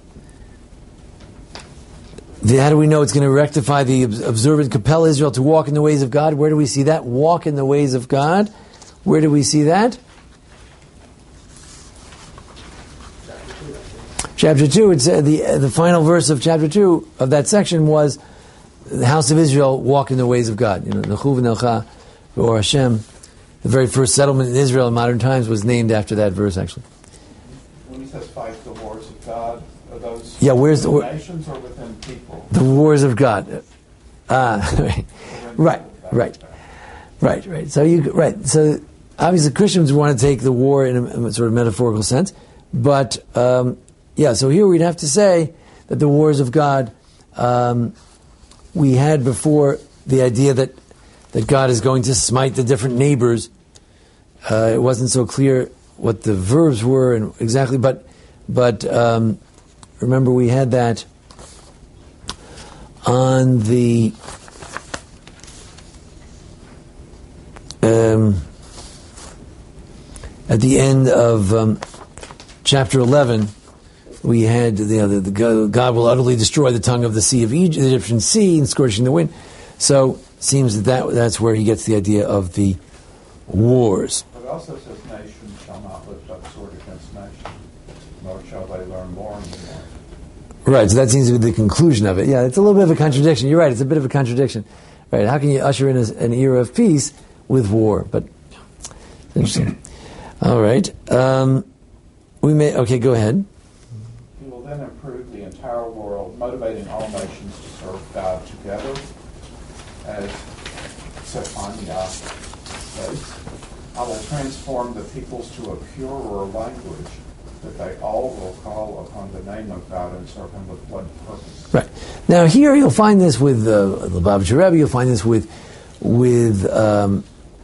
S1: The, how do we know it's going to rectify the observant, compel Israel to walk in the ways of God? Where do we see that? Walk in the ways of God. Where do we see that? Chapter two. It's uh, the uh, the final verse of chapter two of that section was the house of Israel walk in the ways of God. You know, Nechuv Nelcha or Hashem. The very first settlement in Israel in modern times was named after that verse, actually.
S5: When he says fight the wars of God, are those
S1: yeah, where's the
S5: nations or within people?
S1: The wars of God. Ah, right, right, right, right, right. So you right. So obviously Christians want to take the war in a, in a sort of metaphorical sense, but um, yeah. So here we'd have to say that the wars of God. Um, we had before the idea that that God is going to smite the different neighbors. Uh, it wasn't so clear what the verbs were and exactly, but but um, remember we had that on the um, at the end of um, chapter eleven. We had the, the, the God will utterly destroy the tongue of the sea of Egypt, the Egyptian sea, and scorching the wind. So it seems that, that that's where he gets the idea of the wars.
S5: But it also says, "Nation shall not lift up sword against nation, nor shall they learn more and more."
S1: Right. So that seems to be the conclusion of it. Yeah, it's a little bit of a contradiction. You're right. It's a bit of a contradiction. Right. How can you usher in a, an era of peace with war? But interesting. All right. Um, we may. Okay. Go ahead.
S5: Then improve the entire world, motivating all nations to serve God together, as Zephaniah states. I will transform the peoples to a purer language, that they all will call upon the name of God and serve Him with one purpose.
S1: Right. Now here you'll find this with uh, the Lubavitcher Rebbe. You'll find this with with um,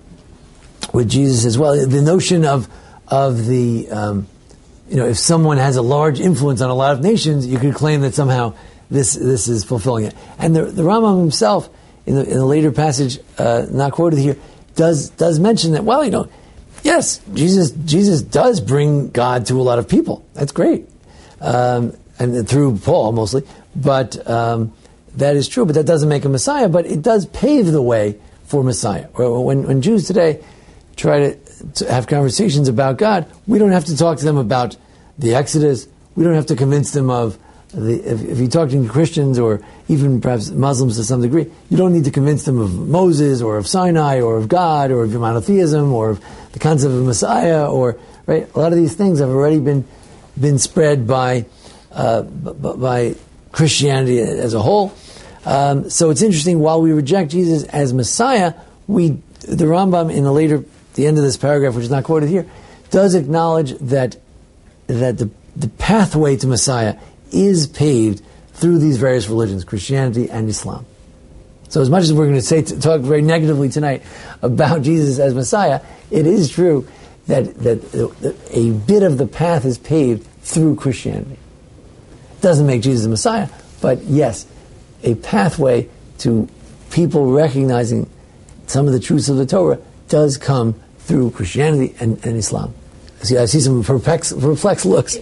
S1: with Jesus as well. The notion of of the um, You know, if someone has a large influence on a lot of nations, you could claim that somehow this this is fulfilling it. And the, the Rambam himself, in the, in the later passage, uh, not quoted here, does does mention that. Well, you know, yes, Jesus Jesus does bring God to a lot of people. That's great, um, and through Paul mostly. But um, that is true. But that doesn't make a Messiah. But it does pave the way for Messiah. When when Jews today try to to have conversations about God, we don't have to talk to them about the Exodus. We don't have to convince them of the, if, if you're talking to Christians or even perhaps Muslims to some degree, you don't need to convince them of Moses or of Sinai or of God or of monotheism or of the concept of Messiah or, right? A lot of these things have already been been spread by uh, b- by Christianity as a whole. Um, so it's interesting, while we reject Jesus as Messiah, we the Rambam in the later the end of this paragraph, which is not quoted here, does acknowledge that that the, the pathway to Messiah is paved through these various religions, Christianity and Islam. So as much as we're going to say talk very negatively tonight about Jesus as Messiah, it is true that that a bit of the path is paved through Christianity. It doesn't make Jesus a Messiah, but yes, a pathway to people recognizing some of the truths of the Torah does come through Christianity and, and Islam. I see, I see some perplex, perplexed looks.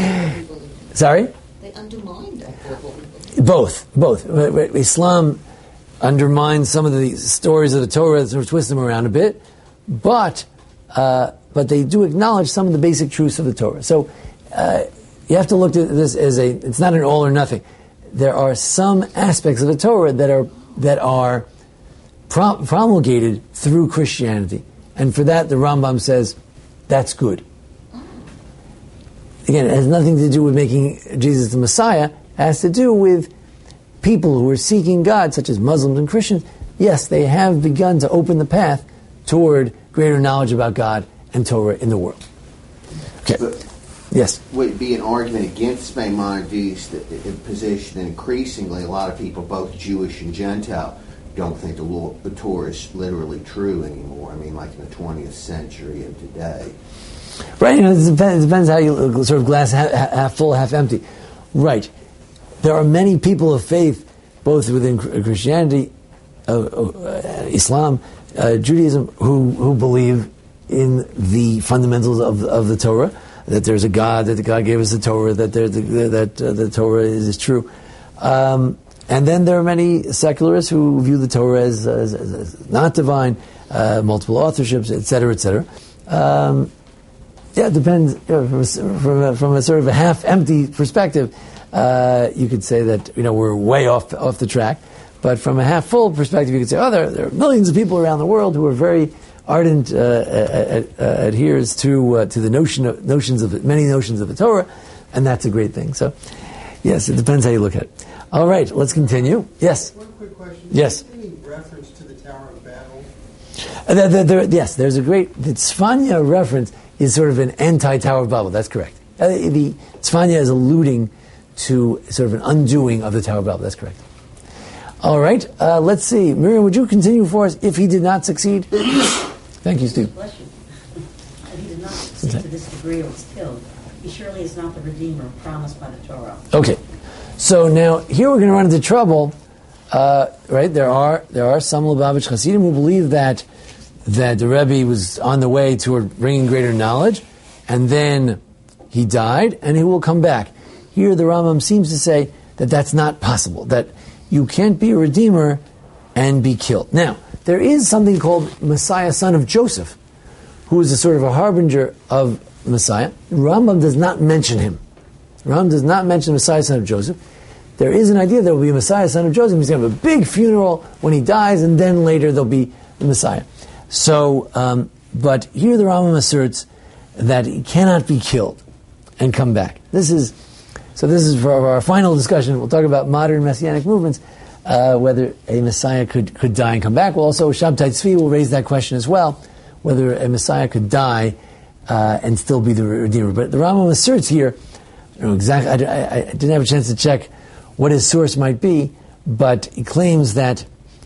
S1: Sorry?
S2: They undermine that.
S1: Both, both. Islam undermines some of the stories of the Torah, sort of twist them around a bit, but uh, but they do acknowledge some of the basic truths of the Torah. So uh, you have to look at this as a, it's not an all or nothing. There are some aspects of the Torah that are that are pro- promulgated through Christianity, and for that the Rambam says that's good. Again, it has nothing to do with making Jesus the Messiah. It has to do with people who are seeking God, such as Muslims and Christians. Yes, they have begun to open the path toward greater knowledge about God and Torah in the world. Okay.
S3: But
S1: yes.
S3: Would it be an argument against Maimonides' position that increasingly a lot of people, both Jewish and Gentile, don't think the, law, the Torah is literally true anymore? I mean, like in the twentieth century and today.
S1: Right, you know, it depends, it depends how you look, sort of glass half, half full, half empty. Right. There are many people of faith, both within Christianity, uh, uh, Islam, uh, Judaism, who, who believe in the fundamentals of, of the Torah, that there's a God, that the God gave us the Torah, that there, the, that uh, the Torah is, is true. Um, and then there are many secularists who view the Torah as, as, as not divine, uh, multiple authorships, et cetera, et cetera. Um, yeah, it depends. You know, from, from, a, from a sort of a half-empty perspective, uh, you could say that, you know, we're way off off the track. But from a half-full perspective, you could say, oh, there, there are millions of people around the world who are very ardent uh, uh, uh, adherers to uh, to the notion of, notions of many notions of the Torah, and that's a great thing. So, yes, it depends how you look at it. All right, let's continue. Yes.
S9: One quick question.
S1: Yes.
S9: Is there any reference to the Tower of Babel?
S1: Uh, there, there, there, yes, there's a great the Tzfanya reference is sort of an anti-Tower of Babel. That's correct. Uh, the Tzfanya is alluding to sort of an undoing of the Tower of Babel. That's correct. All right, uh, let's see. Miriam, would you continue for us if he did not succeed? Thank you, Steve.
S10: Bless you. If he did not succeed to this degree or was killed, he surely is not the Redeemer promised by the Torah.
S1: Okay, so now here we're going to run into trouble. Uh, right, there are there are some Lubavitch Hasidim who believe that that the Rebbe was on the way toward bringing greater knowledge, and then he died, and he will come back. Here the Rambam seems to say that that's not possible, that you can't be a Redeemer and be killed. Now, there is something called Messiah, son of Joseph, who is a sort of a harbinger of Messiah. Rambam does not mention him. Rambam does not mention Messiah, son of Joseph. There is an idea there will be a Messiah, son of Joseph. He's going to have a big funeral when he dies, and then later there'll be the Messiah. So, um, but here the Rambam asserts that he cannot be killed and come back. This is, so this is for our final discussion. We'll talk about modern Messianic movements, uh, whether a Messiah could, could die and come back. Well, also, Shabtai Tzvi will raise that question as well, whether a Messiah could die uh, and still be the Redeemer. But the Rambam asserts here, I don't know exactly, I, I, I didn't have a chance to check what his source might be, but he claims that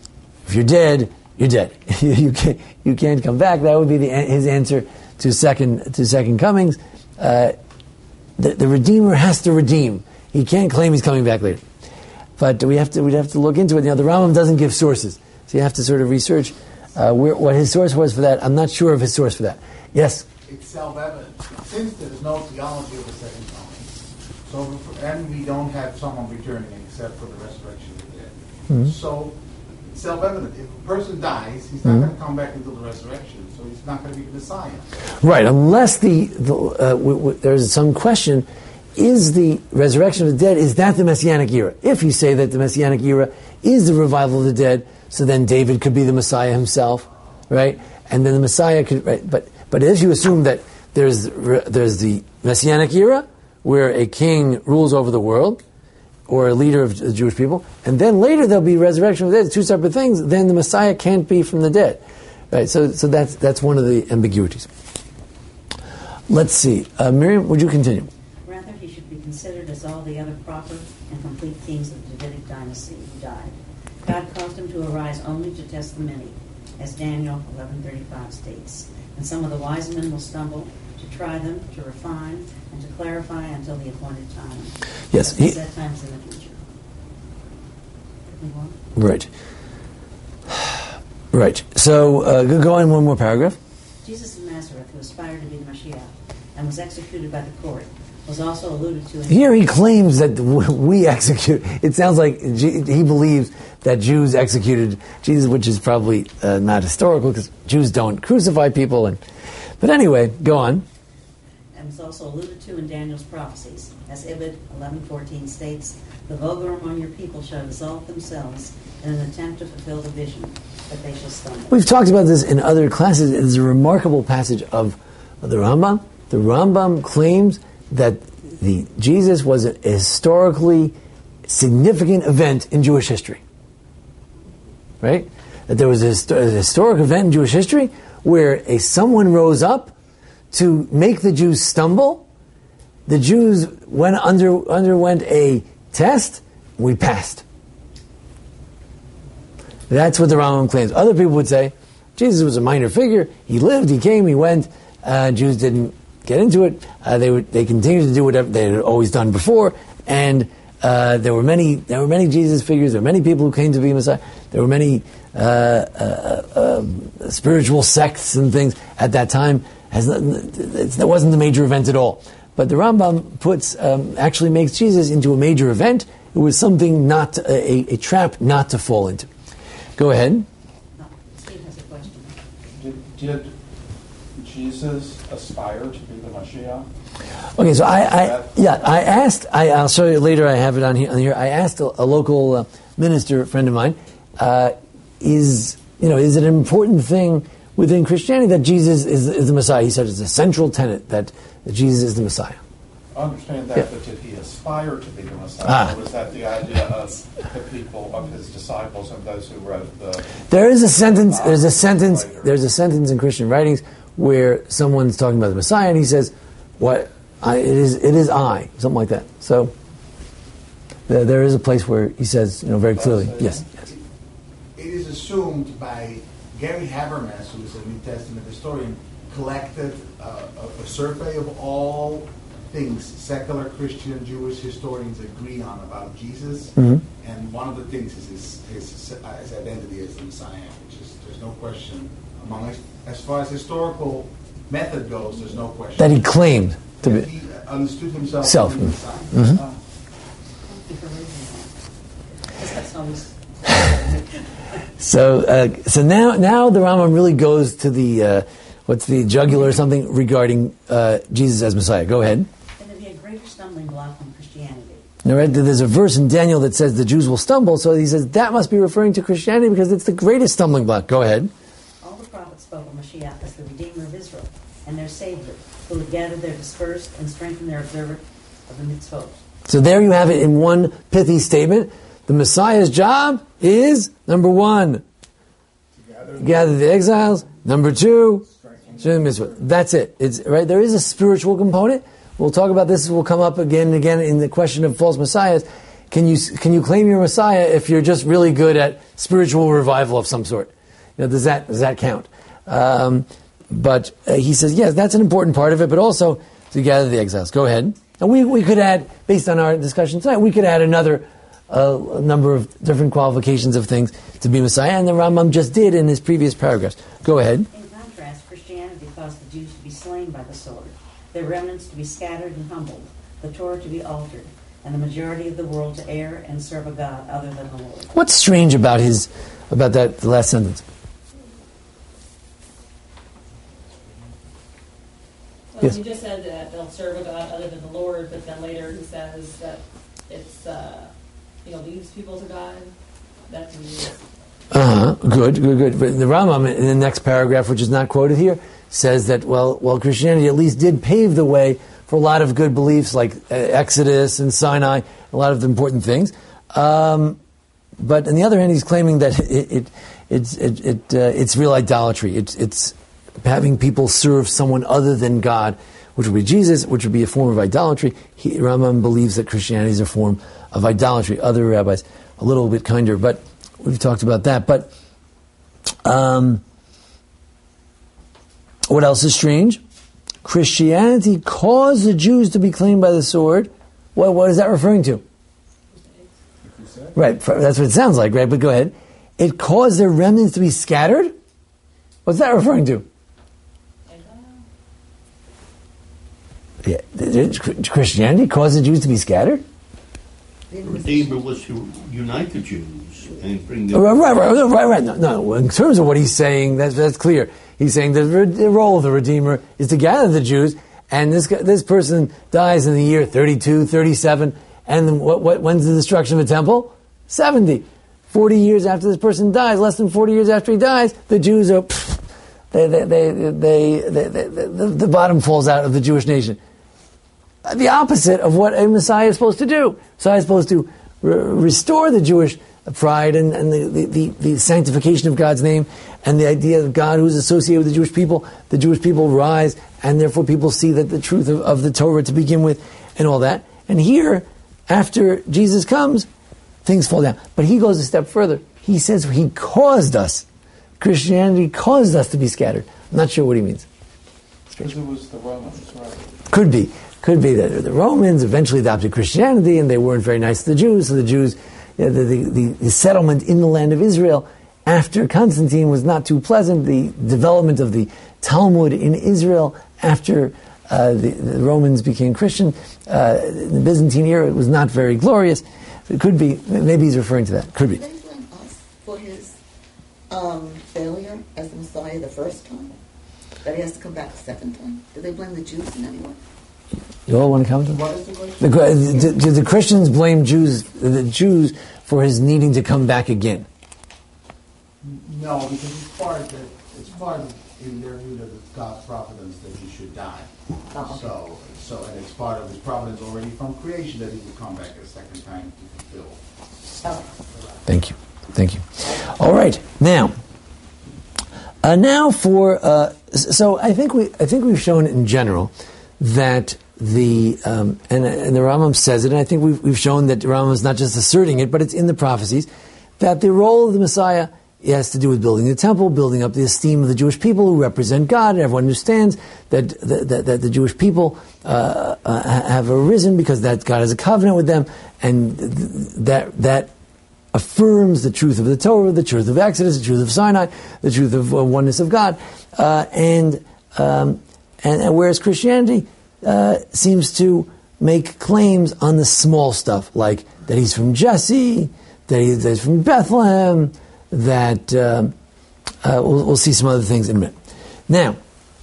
S1: if you're dead, you're dead. you can't you can't come back. That would be the, his answer to second to second comings. Uh, the, the Redeemer has to redeem. He can't claim he's coming back later. But we have to we'd have to look into it. You know, the Rambam doesn't give sources, so you have to sort of research uh, where, what his source was for that. I'm not sure of his source for that. Yes.
S4: It's self-evident. Since there is no theology of the second coming, so and we don't have someone returning except for the resurrection of the dead. Mm-hmm. So. Self-evident. If a person dies, he's not mm-hmm. going to come back until the resurrection, so he's not going to be the Messiah.
S1: Right, unless the, the uh, w- w- there's some question, is the resurrection of the dead, is that the Messianic era? If you say that the Messianic era is the revival of the dead, so then David could be the Messiah himself, right? And then the Messiah could, right? But but as you assume that there's there's the Messianic era, where a king rules over the world, or a leader of the Jewish people, and then later there'll be resurrection of the dead, two separate things, then the Messiah can't be from the dead. Right, so so that's that's one of the ambiguities. Let's see. Uh, Miriam, would you continue?
S10: Rather, he should be considered as all the other proper and complete kings of the Davidic dynasty who died. God caused him to arise only to test the many, as Daniel eleven thirty-five states. And some of the wise men will stumble, to try them, to refine, and to clarify until the appointed time.
S1: Yes. He,
S10: that time's in the future.
S1: Right. Right. So, uh, go on one more paragraph.
S10: Jesus of Nazareth, who aspired to be the Mashiach and was executed by the court, was also alluded to in...
S1: Here he claims that we execute. It sounds like he believes that Jews executed Jesus, which is probably uh, not historical, because Jews don't crucify people. And But anyway, go on.
S10: And was also alluded to in Daniel's prophecies. As Ibid eleven fourteen states, the vulgar among your people shall exalt themselves in an attempt to fulfill the vision, but they shall stumble.
S1: We've talked about this in other classes. It is a remarkable passage of the Rambam. The Rambam claims that the Jesus was a historically significant event in Jewish history. Right? That there was a, hist- a historic event in Jewish history where a someone rose up to make the Jews stumble. The Jews went under underwent a test. We passed. That's what the Rambam claims. Other people would say Jesus was a minor figure. He lived, he came, he went. Uh, Jews didn't get into it. Uh, they would, they continued to do whatever they had always done before, and uh, there were many there were many Jesus figures. There were many people who came to be Messiah. There were many uh, uh, uh, spiritual sects and things at that time. As that wasn't the major event at all. But the Rambam puts um, actually makes Jesus into a major event. It was something not a, a trap not to fall into. Go ahead.
S10: No, Steve has a question.
S5: Did, did Jesus aspire to be the Mashiach?
S1: Okay, so I, I yeah, I asked. I, I'll show you later. I have it on here. On here. I asked a, a local uh, minister friend of mine. Uh, is you know is it an important thing within Christianity that Jesus is, is the Messiah? He said it's a central tenet that, that Jesus is the Messiah.
S5: I understand that, yeah. But did he aspire to be the Messiah?
S1: Ah.
S5: Or was that the idea of the people, of his disciples, and those who wrote the...
S1: There is a sentence, there's a sentence, later. there's a sentence in Christian writings where someone's talking about the Messiah and he says, "What? I, it is, it is I," something like that. So there, there is a place where he says, you know, very clearly, uh, so yes, yes.
S4: It is assumed by Gary Habermas, who is a New Testament historian, collected uh, a, a survey of all things secular Christian Jewish historians agree on about Jesus, mm-hmm. and one of the things is his, his, his identity as the Messiah, which is there's no question among us. As far as historical method goes, there's no question
S1: that he claimed to be.
S4: He understood himself
S1: self.
S4: to be the Messiah.
S1: Mm-hmm.
S4: Uh,
S1: So, uh, so now, now the Rambam really goes to the uh, what's the jugular or something regarding uh, Jesus as Messiah. Go ahead.
S10: And there'd be a greater stumbling block from Christianity.
S1: Now, right, there's a verse in Daniel that says the Jews will stumble. So he says that must be referring to Christianity because it's the greatest stumbling block. Go ahead.
S10: All the prophets spoke of Mashiach as the Redeemer of Israel and their Savior, who would gather their dispersed and strengthen their observance of the mitzvot.
S1: So there you have it in one pithy statement. The Messiah's job is, number one, gather, gather the exiles. Number two, that's it. It's right. There is a spiritual component. We'll talk about this. Will come up again and again in the question of false messiahs. Can you can you claim you're Messiah if you're just really good at spiritual revival of some sort? You know, does that does that count? Um, but uh, he says yes, that's an important part of it. But also to gather the exiles. Go ahead. And we we could add, based on our discussion tonight, we could add another. A number of different qualifications of things to be Messiah, and the Rambam just did in his previous paragraphs. Go ahead.
S10: In contrast, Christianity caused the Jews to be slain by the sword, their remnants to be scattered and humbled, the Torah to be altered, and the majority of the world to err and serve a God other than the Lord.
S1: What's strange about his about that the last sentence?
S6: Well, yes. He just said that they'll serve a God other than the Lord, but then later he says that it's. Uh, You know, these people to God. That's who he is.
S1: Uh huh. Good, good, good. But the Rambam in the next paragraph, which is not quoted here, says that well, well, Christianity at least did pave the way for a lot of good beliefs like uh, Exodus and Sinai, a lot of the important things. Um, but on the other hand, he's claiming that it, it it's it, it uh, it's real idolatry. It's it's having people serve someone other than God, which would be Jesus, which would be a form of idolatry. He, Rambam believes that Christianity is a form of idolatry. Other rabbis, a little bit kinder. But we've talked about that. But um, what else is strange? Christianity caused the Jews to be claimed by the sword. What, what is that referring to? Right, that's what it sounds like, right? But go ahead. It caused their remnants to be scattered? What's that referring to? Yeah, Christianity caused the Jews to be scattered?
S11: The Redeemer was to unite the Jews and bring them...
S1: Right, right, right, right, right. No, no, in terms of what he's saying, that's, that's clear. He's saying that the role of the Redeemer is to gather the Jews, and this this person dies in the year thirty-two, thirty-seven, and what, what, when's the destruction of the temple? seventy. forty years after this person dies, less than forty years after he dies, the Jews are... Pff, they, they, they, they, they, they, they, the, the bottom falls out of the Jewish nation. The opposite of what a Messiah is supposed to do. Messiah is supposed to re- restore the Jewish pride and, and the, the, the, the sanctification of God's name and the idea of God who's associated with the Jewish people. The Jewish people rise, and therefore people see that the truth of, of the Torah to begin with and all that. And here, after Jesus comes, things fall down. But he goes a step further. He says he caused us. Christianity caused us to be scattered. I'm not sure what he means.
S5: Because it was the Romans, right?
S1: Could be. Could be that the Romans eventually adopted Christianity and they weren't very nice to the Jews, so the Jews, you know, the, the, the settlement in the land of Israel after Constantine was not too pleasant. The development of the Talmud in Israel after uh, the, the Romans became Christian, uh, in the Byzantine era, it was not very glorious. It could be, maybe he's referring to that. Could be.
S2: Do they blame us for his um, failure as the Messiah the first time? That he has to come back a second time? Do they blame the Jews in any way?
S1: You all want to comment on
S2: What is the question?
S1: the, do, do the Christians blame Jews, the Jews, for his needing to come back again?
S4: No, because it's part of the, it's part of, in their view of God's providence that he should die.
S2: Oh, okay.
S4: So, so, and it's part of his providence already from creation that he would come back a second time to fulfill.
S2: Oh.
S1: Thank you. Thank you. All right. Now, uh, now for, uh, so I think we, I think we've shown in general that the, um, and, and the Rambam says it, and I think we've, we've shown that the Rambam is not just asserting it, but it's in the prophecies, that the role of the Messiah has to do with building the temple, building up the esteem of the Jewish people who represent God, and everyone understands that, that, that, that the Jewish people uh, uh, have arisen because that God has a covenant with them, and that that affirms the truth of the Torah, the truth of Exodus, the truth of Sinai, the truth of uh, oneness of God, uh, and, um, and and whereas Christianity uh, seems to make claims on the small stuff, like that he's from Jesse, that, he, that he's from Bethlehem, that um, uh, we'll, we'll see some other things in a minute. Now,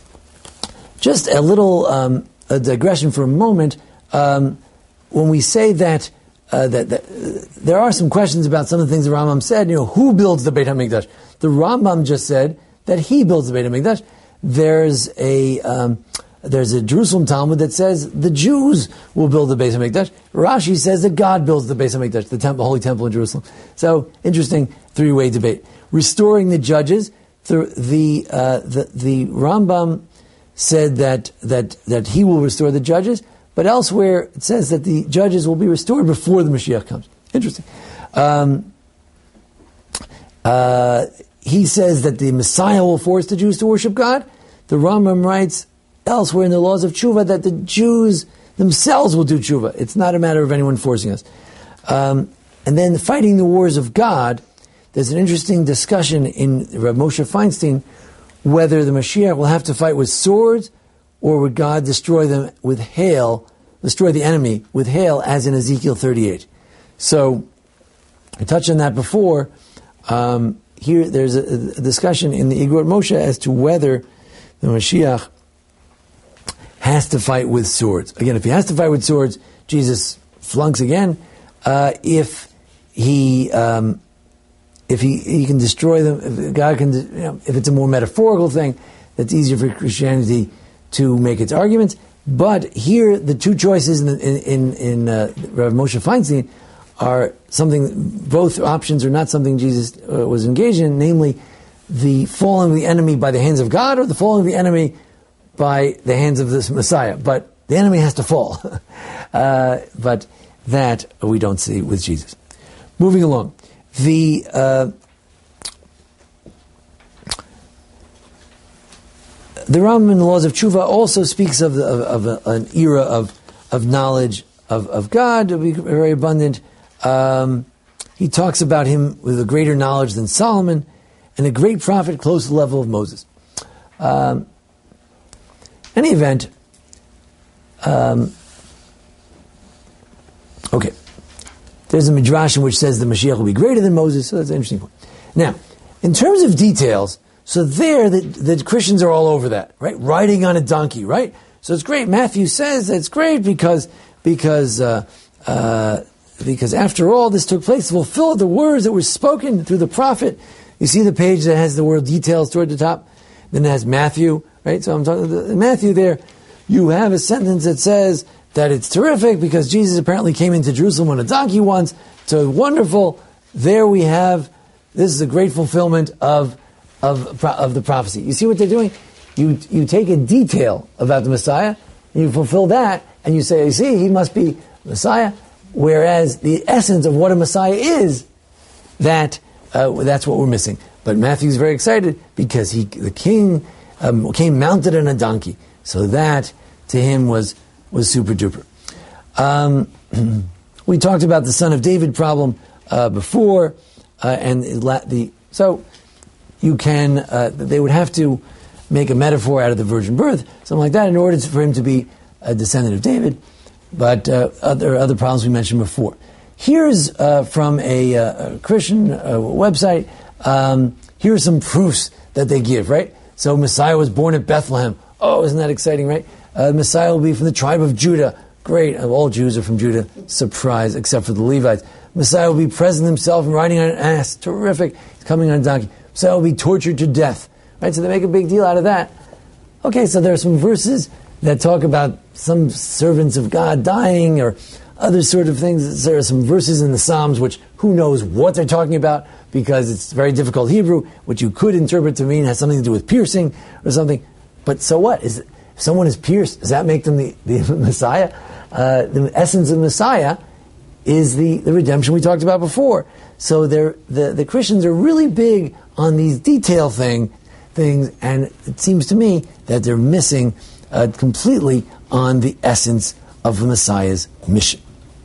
S1: just a little um, a digression for a moment. Um, when we say that, uh, that, that uh, there are some questions about some of the things the Rambam said. You know, who builds the Beit HaMikdash? The Rambam just said that he builds the Beit HaMikdash. There's a um, there's a Jerusalem Talmud that says the Jews will build the Beit HaMikdash. Rashi says that God builds the Beit HaMikdash, the temple, Holy Temple in Jerusalem. So interesting three-way debate. Restoring the judges. The the uh, the, the Rambam said that that that he will restore the judges, but elsewhere it says that the judges will be restored before the Mashiach comes. Interesting. Um, uh, he says that the Messiah will force the Jews to worship God. The Rambam writes elsewhere in the laws of tshuva that the Jews themselves will do tshuva. It's not a matter of anyone forcing us. Um, and then fighting the wars of God, there's an interesting discussion in Rav Moshe Feinstein whether the Mashiach will have to fight with swords or would God destroy them with hail, destroy the enemy with hail, as in Ezekiel thirty-eight. So, I touched on that before. Um, here, there's a, a discussion in the Igrot Moshe as to whether the Mashiach has to fight with swords. Again, if he has to fight with swords, Jesus flunks again. Uh, if he um, if he, he can destroy them, if God can, you know, if it's a more metaphorical thing, that's easier for Christianity to make its arguments. But here, the two choices in in in, in uh, Rav Moshe Feinstein are something. Both options are not something Jesus uh, was engaged in, namely the falling of the enemy by the hands of God, or the falling of the enemy by the hands of this Messiah. But the enemy has to fall. uh, but that we don't see with Jesus. Moving along. the uh, the Rambam in the Laws of Tshuva also speaks of, the, of, of a, an era of of knowledge of, of God to be very abundant. Um, he talks about him with a greater knowledge than Solomon, and a great prophet close to the level of Moses. Um, any event, um, okay. There's a midrash in which says the Mashiach will be greater than Moses, so that's an interesting point. Now, in terms of details, so there the, the Christians are all over that, right? Riding on a donkey, right? So it's great. Matthew says it's great because because uh, uh, because after all this took place to fulfill the words that were spoken through the prophet. You see the page that has the word details toward the top. Then it has Matthew, right? So I'm talking in Matthew there. You have a sentence that says that it's terrific because Jesus apparently came into Jerusalem on a donkey once. So wonderful. There we have. This is a great fulfillment of of of the prophecy. You see what they're doing? You you take a detail about the Messiah, and you fulfill that, and you say, you see, he must be Messiah. Whereas the essence of what a Messiah is, that uh, that's what we're missing. But Matthew's very excited because he the king um, came mounted on a donkey, so that to him was was super duper. Um, we talked about the son of David problem uh, before, uh, and the so you can uh, they would have to make a metaphor out of the virgin birth, something like that, in order for him to be a descendant of David. But uh, other other problems we mentioned before. Here's uh, from a, uh, a Christian uh, website. Um, here are some proofs that they give. Right. So Messiah was born at Bethlehem. Oh, isn't that exciting? Right. Uh, Messiah will be from the tribe of Judah. Great. All Jews are from Judah. Surprise, except for the Levites. Messiah will be present himself and riding on an ass. Terrific. He's coming on a donkey. Messiah will be tortured to death. Right. So they make a big deal out of that. Okay. So there are some verses that talk about some servants of God dying or other sort of things. There are some verses in the Psalms which who knows what they're talking about because it's very difficult Hebrew, which you could interpret to mean has something to do with piercing or something. But so what? Is it, if someone is pierced, does that make them the, the Messiah? Uh, the essence of Messiah is the, the redemption we talked about before. So the, the Christians are really big on these detail thing, things, and it seems to me that they're missing Uh, completely on the essence of the Messiah's mission.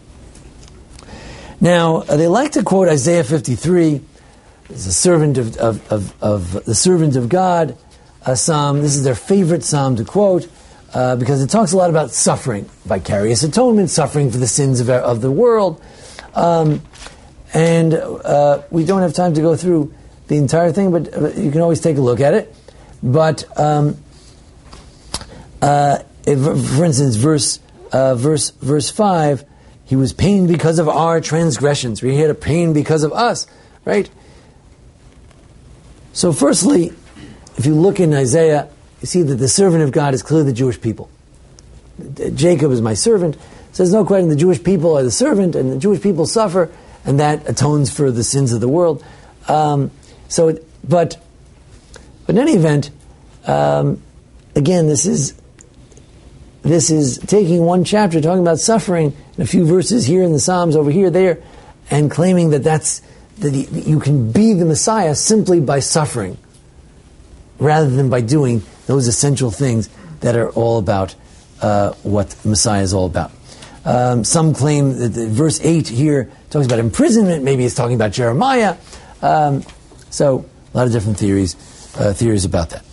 S1: Now, uh, they like to quote Isaiah fifty-three, as a servant of, of, of, of the servant of God uh, psalm. This is their favorite psalm to quote uh, because it talks a lot about suffering, vicarious atonement, suffering for the sins of, of the world. Um, and uh, we don't have time to go through the entire thing, but uh, you can always take a look at it. But um, Uh, if, for instance, verse uh, verse verse five, he was pained because of our transgressions. We had a pain because of us, right? So, firstly, if you look in Isaiah, you see that the servant of God is clearly the Jewish people. Jacob is my servant. So there's no question the Jewish people are the servant, and the Jewish people suffer, and that atones for the sins of the world. Um, so, it, but, but in any event, um, again, this is. This is taking one chapter, talking about suffering, and a few verses here in the Psalms, over here, there, and claiming that that's that you can be the Messiah simply by suffering, rather than by doing those essential things that are all about uh, what the Messiah is all about. Um, some claim that the verse eight here talks about imprisonment. Maybe it's talking about Jeremiah. Um, so a lot of different theories, uh, theories about that.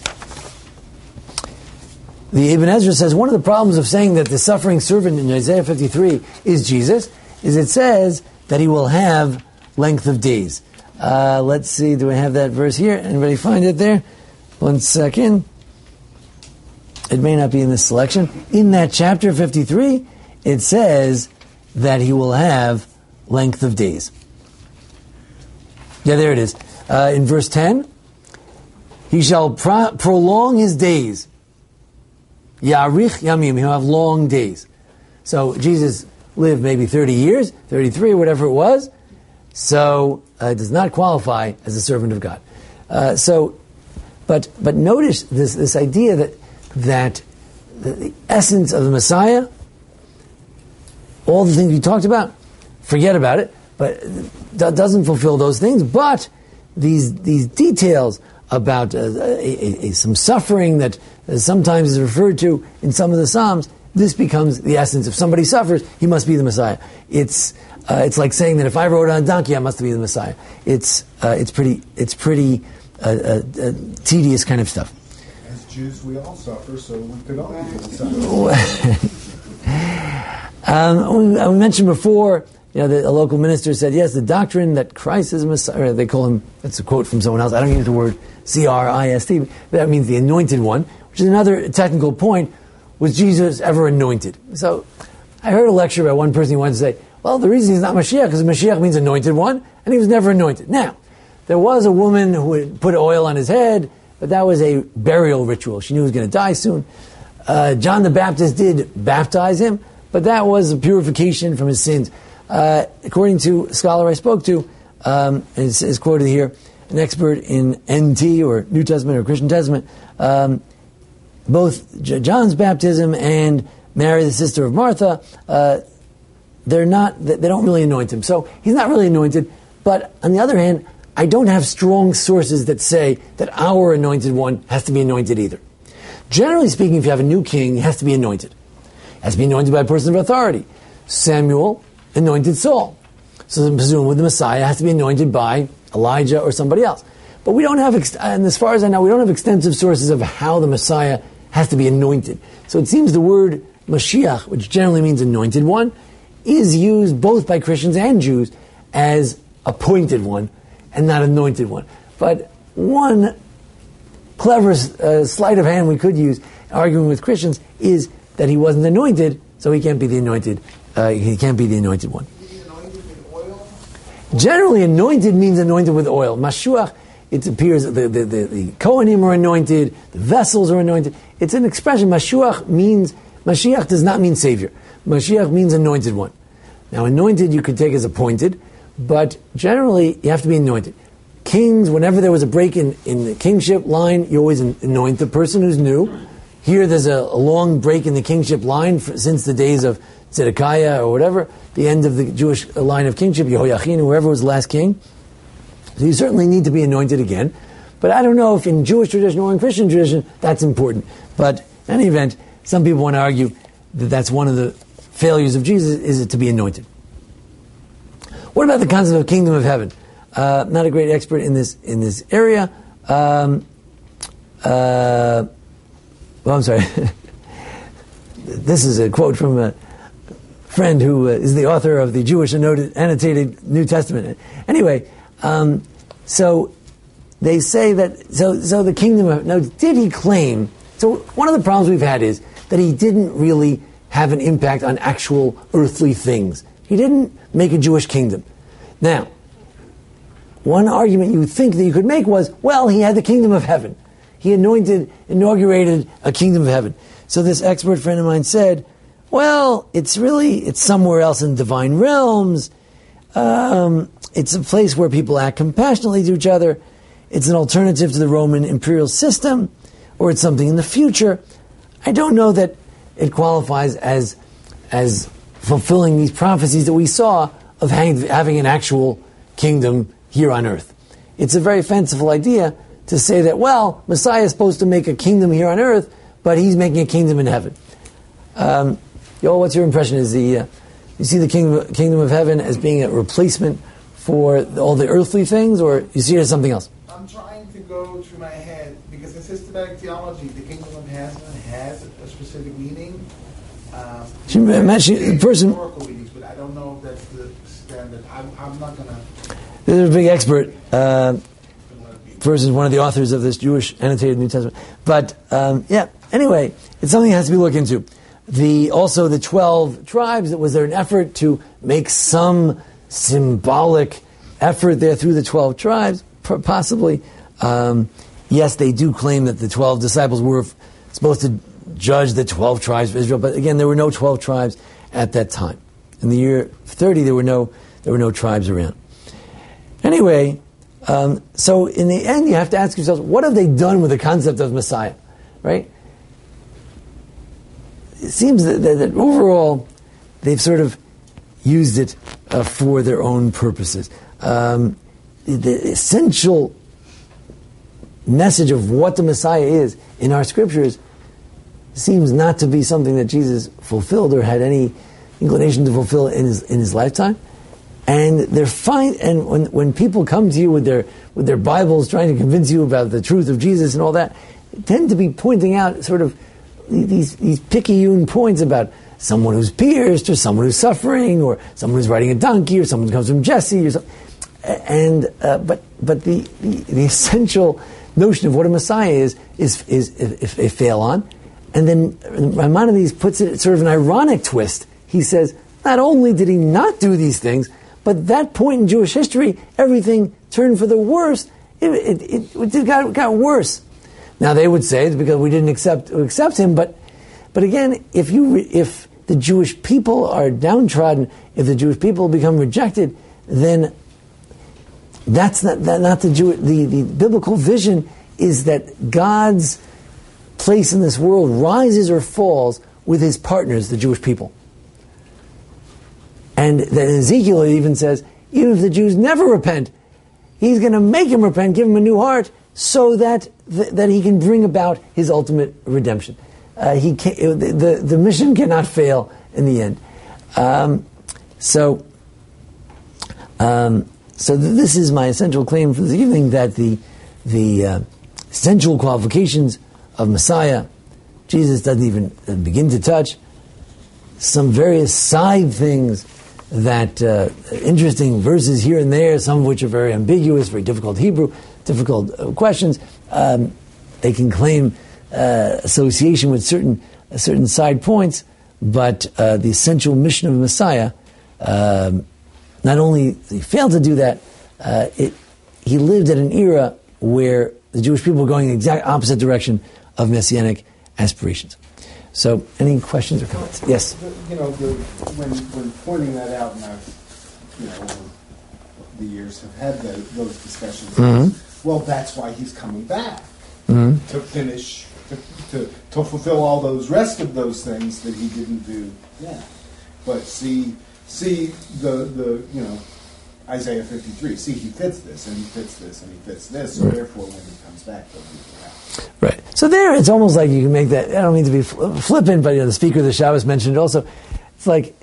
S1: The Ibn Ezra says one of the problems of saying that the suffering servant in Isaiah fifty-three is Jesus is it says that he will have length of days. Uh, let's see, do we have that verse here? Anybody find it there? One second. It may not be in this selection. In that chapter fifty-three, it says that he will have length of days. Yeah, there it is. Uh, in verse ten, he shall pro- prolong his days. Yarich Yamim, he'll have long days. So Jesus lived maybe thirty years, thirty-three, whatever it was. So uh, does not qualify as a servant of God. Uh, so, but but notice this this idea that that the, the essence of the Messiah, all the things we talked about, forget about it. but that doesn't fulfill those things. But these these details about uh, a, a, some suffering that sometimes is referred to in some of the Psalms, this becomes the essence. If somebody suffers, he must be the Messiah. It's uh, it's like saying that if I rode on a donkey, I must be the Messiah. It's uh, it's pretty it's pretty uh, uh, uh, tedious kind of stuff.
S12: As Jews, we all suffer, so we could all be the Messiah.
S1: um, we, we mentioned before. You know, the, a local minister said, yes, the doctrine that Christ is a Messiah, they call him, that's a quote from someone else, I don't use the word C R I S T, but that means the anointed one, which is another technical point. Was Jesus ever anointed? So, I heard a lecture by one person who wanted to say, well, the reason he's not Mashiach is Mashiach means anointed one, and he was never anointed. Now, there was a woman who would put oil on his head, but that was a burial ritual. She knew he was going to die soon. Uh, John the Baptist did baptize him, but that was a purification from his sins. Uh, according to a scholar I spoke to, um, and it's, it's quoted here, an expert in N T or New Testament or Christian Testament, um, both J- John's baptism and Mary, the sister of Martha, uh, they're not, they don't really anoint him. So he's not really anointed. But on the other hand, I don't have strong sources that say that our anointed one has to be anointed either. Generally speaking, if you have a new king, he has to be anointed. He has to be anointed by a person of authority. Samuel anointed Saul. So presumably the Messiah has to be anointed by Elijah or somebody else. But we don't have, ex- and as far as I know, we don't have extensive sources of how the Messiah has to be anointed. So it seems the word Mashiach, which generally means anointed one, is used both by Christians and Jews as appointed one and not anointed one. But one clever uh, sleight of hand we could use, arguing with Christians, is that he wasn't anointed, so he can't be the anointed Uh, he can't be the anointed one. Generally, anointed means anointed with oil. Mashiach, it appears that the, the, the, the Kohanim are anointed, the vessels are anointed. It's an expression. Mashiach means, Mashiach does not mean Savior. Mashiach means anointed one. Now, anointed you could take as appointed, but generally you have to be anointed. Kings, whenever there was a break in, in the kingship line, you always anoint the person who's new. Here there's a, a long break in the kingship line for, since the days of Zedekiah or whatever, the end of the Jewish line of kingship, Yehoiachin, whoever was the last king. So you certainly need to be anointed again. But I don't know if in Jewish tradition or in Christian tradition that's important. But in any event, some people want to argue that that's one of the failures of Jesus, is it to be anointed. What about the concept of kingdom of heaven? Uh, not a great expert in this in this area. Um, uh, well, I'm sorry. This is a quote from a friend who uh, is the author of the Jewish Annotated New Testament. Anyway, um, so they say that, so so the kingdom of, now did he claim, so one of the problems we've had is that he didn't really have an impact on actual earthly things. He didn't make a Jewish kingdom. Now, one argument you would think that you could make was, well, he had the kingdom of heaven. He anointed, inaugurated a kingdom of heaven. So this expert friend of mine said, well, it's really, it's somewhere else in divine realms. Um, it's a place where people act compassionately to each other. It's an alternative to the Roman imperial system, or it's something in the future. I don't know that it qualifies as as fulfilling these prophecies that we saw of hang, having an actual kingdom here on earth. It's a very fanciful idea to say that, well, Messiah is supposed to make a kingdom here on earth, but he's making a kingdom in heaven. Um, Yo, what's your impression? Is the uh, you see the kingdom kingdom of heaven as being a replacement for all the earthly things, or you see it as something else?
S4: I'm trying to go through my head because in systematic theology, the kingdom of heaven has a specific meaning. Um,
S1: imagine, person,
S4: historical meanings, but I don't know if that's the standard. I'm, I'm not going to.
S1: This is a big expert. Uh, person is one of the authors of this Jewish Annotated New Testament. But um, yeah, anyway, it's something that has to be looked into. The also the twelve tribes. Was there an effort to make some symbolic effort there through the twelve tribes? Possibly. Um, yes, they do claim that the twelve disciples were f- supposed to judge the twelve tribes of Israel, but again, there were no twelve tribes at that time. In the year thirty, there were no there were no tribes around. Anyway, um, so in the end, you have to ask yourselves, what have they done with the concept of Messiah, right? It seems that, that, that overall, they've sort of used it uh, for their own purposes. Um, the essential message of what the Messiah is in our scriptures seems not to be something that Jesus fulfilled or had any inclination to fulfill in his in his lifetime. And they're fine. And when when people come to you with their with their Bibles trying to convince you about the truth of Jesus and all that, tend to be pointing out sort of these these picayune points about someone who's pierced, or someone who's suffering, or someone who's riding a donkey, or someone who comes from Jesse, or something. And uh, but but the, the the essential notion of what a Messiah is is is if a fail on, and then Maimonides puts it sort of an ironic twist. He says not only did he not do these things, but that point in Jewish history, everything turned for the worse. It it, it, it got got worse. Now they would say it's because we didn't accept accept him, but but again, if you if the Jewish people are downtrodden, if the Jewish people become rejected, then that's not that, not the Jew. The, the biblical vision is that God's place in this world rises or falls with his partners, the Jewish people. And then Ezekiel even says, even if the Jews never repent, he's going to make them repent, give them a new heart, so that th- that he can bring about his ultimate redemption. Uh, he can, the, the the mission cannot fail in the end. Um, so. Um, So th- this is my essential claim for this evening, that the the uh, essential qualifications of Messiah, Jesus doesn't even uh, begin to touch. Some various side things that uh, interesting verses here and there, some of which are very ambiguous, very difficult Hebrew, difficult uh, questions. Um, they can claim uh, association with certain uh, certain side points, but uh, the essential mission of Messiah. Um, Not only he failed to do that, uh, it, he lived at an era where the Jewish people were going in the exact opposite direction of Messianic aspirations. So, any questions or comments? Yes?
S12: The, you know, the, when, when pointing that out, and I've, you know, over the years have had the, those discussions,
S1: Mm-hmm.
S12: well, that's why he's coming back,
S1: Mm-hmm.
S12: to finish, to, to, to fulfill all those rest of those things that he didn't do. Yeah. But see... See the, the you know, Isaiah fifty-three. See, he fits this, and he fits this, and he fits this. So
S1: Right.
S12: therefore, when he comes back, they'll be out.
S1: Right. So there, it's almost like you can make that. I don't mean to be flippant, but you know, the speaker of the Shabbos mentioned it also. It's like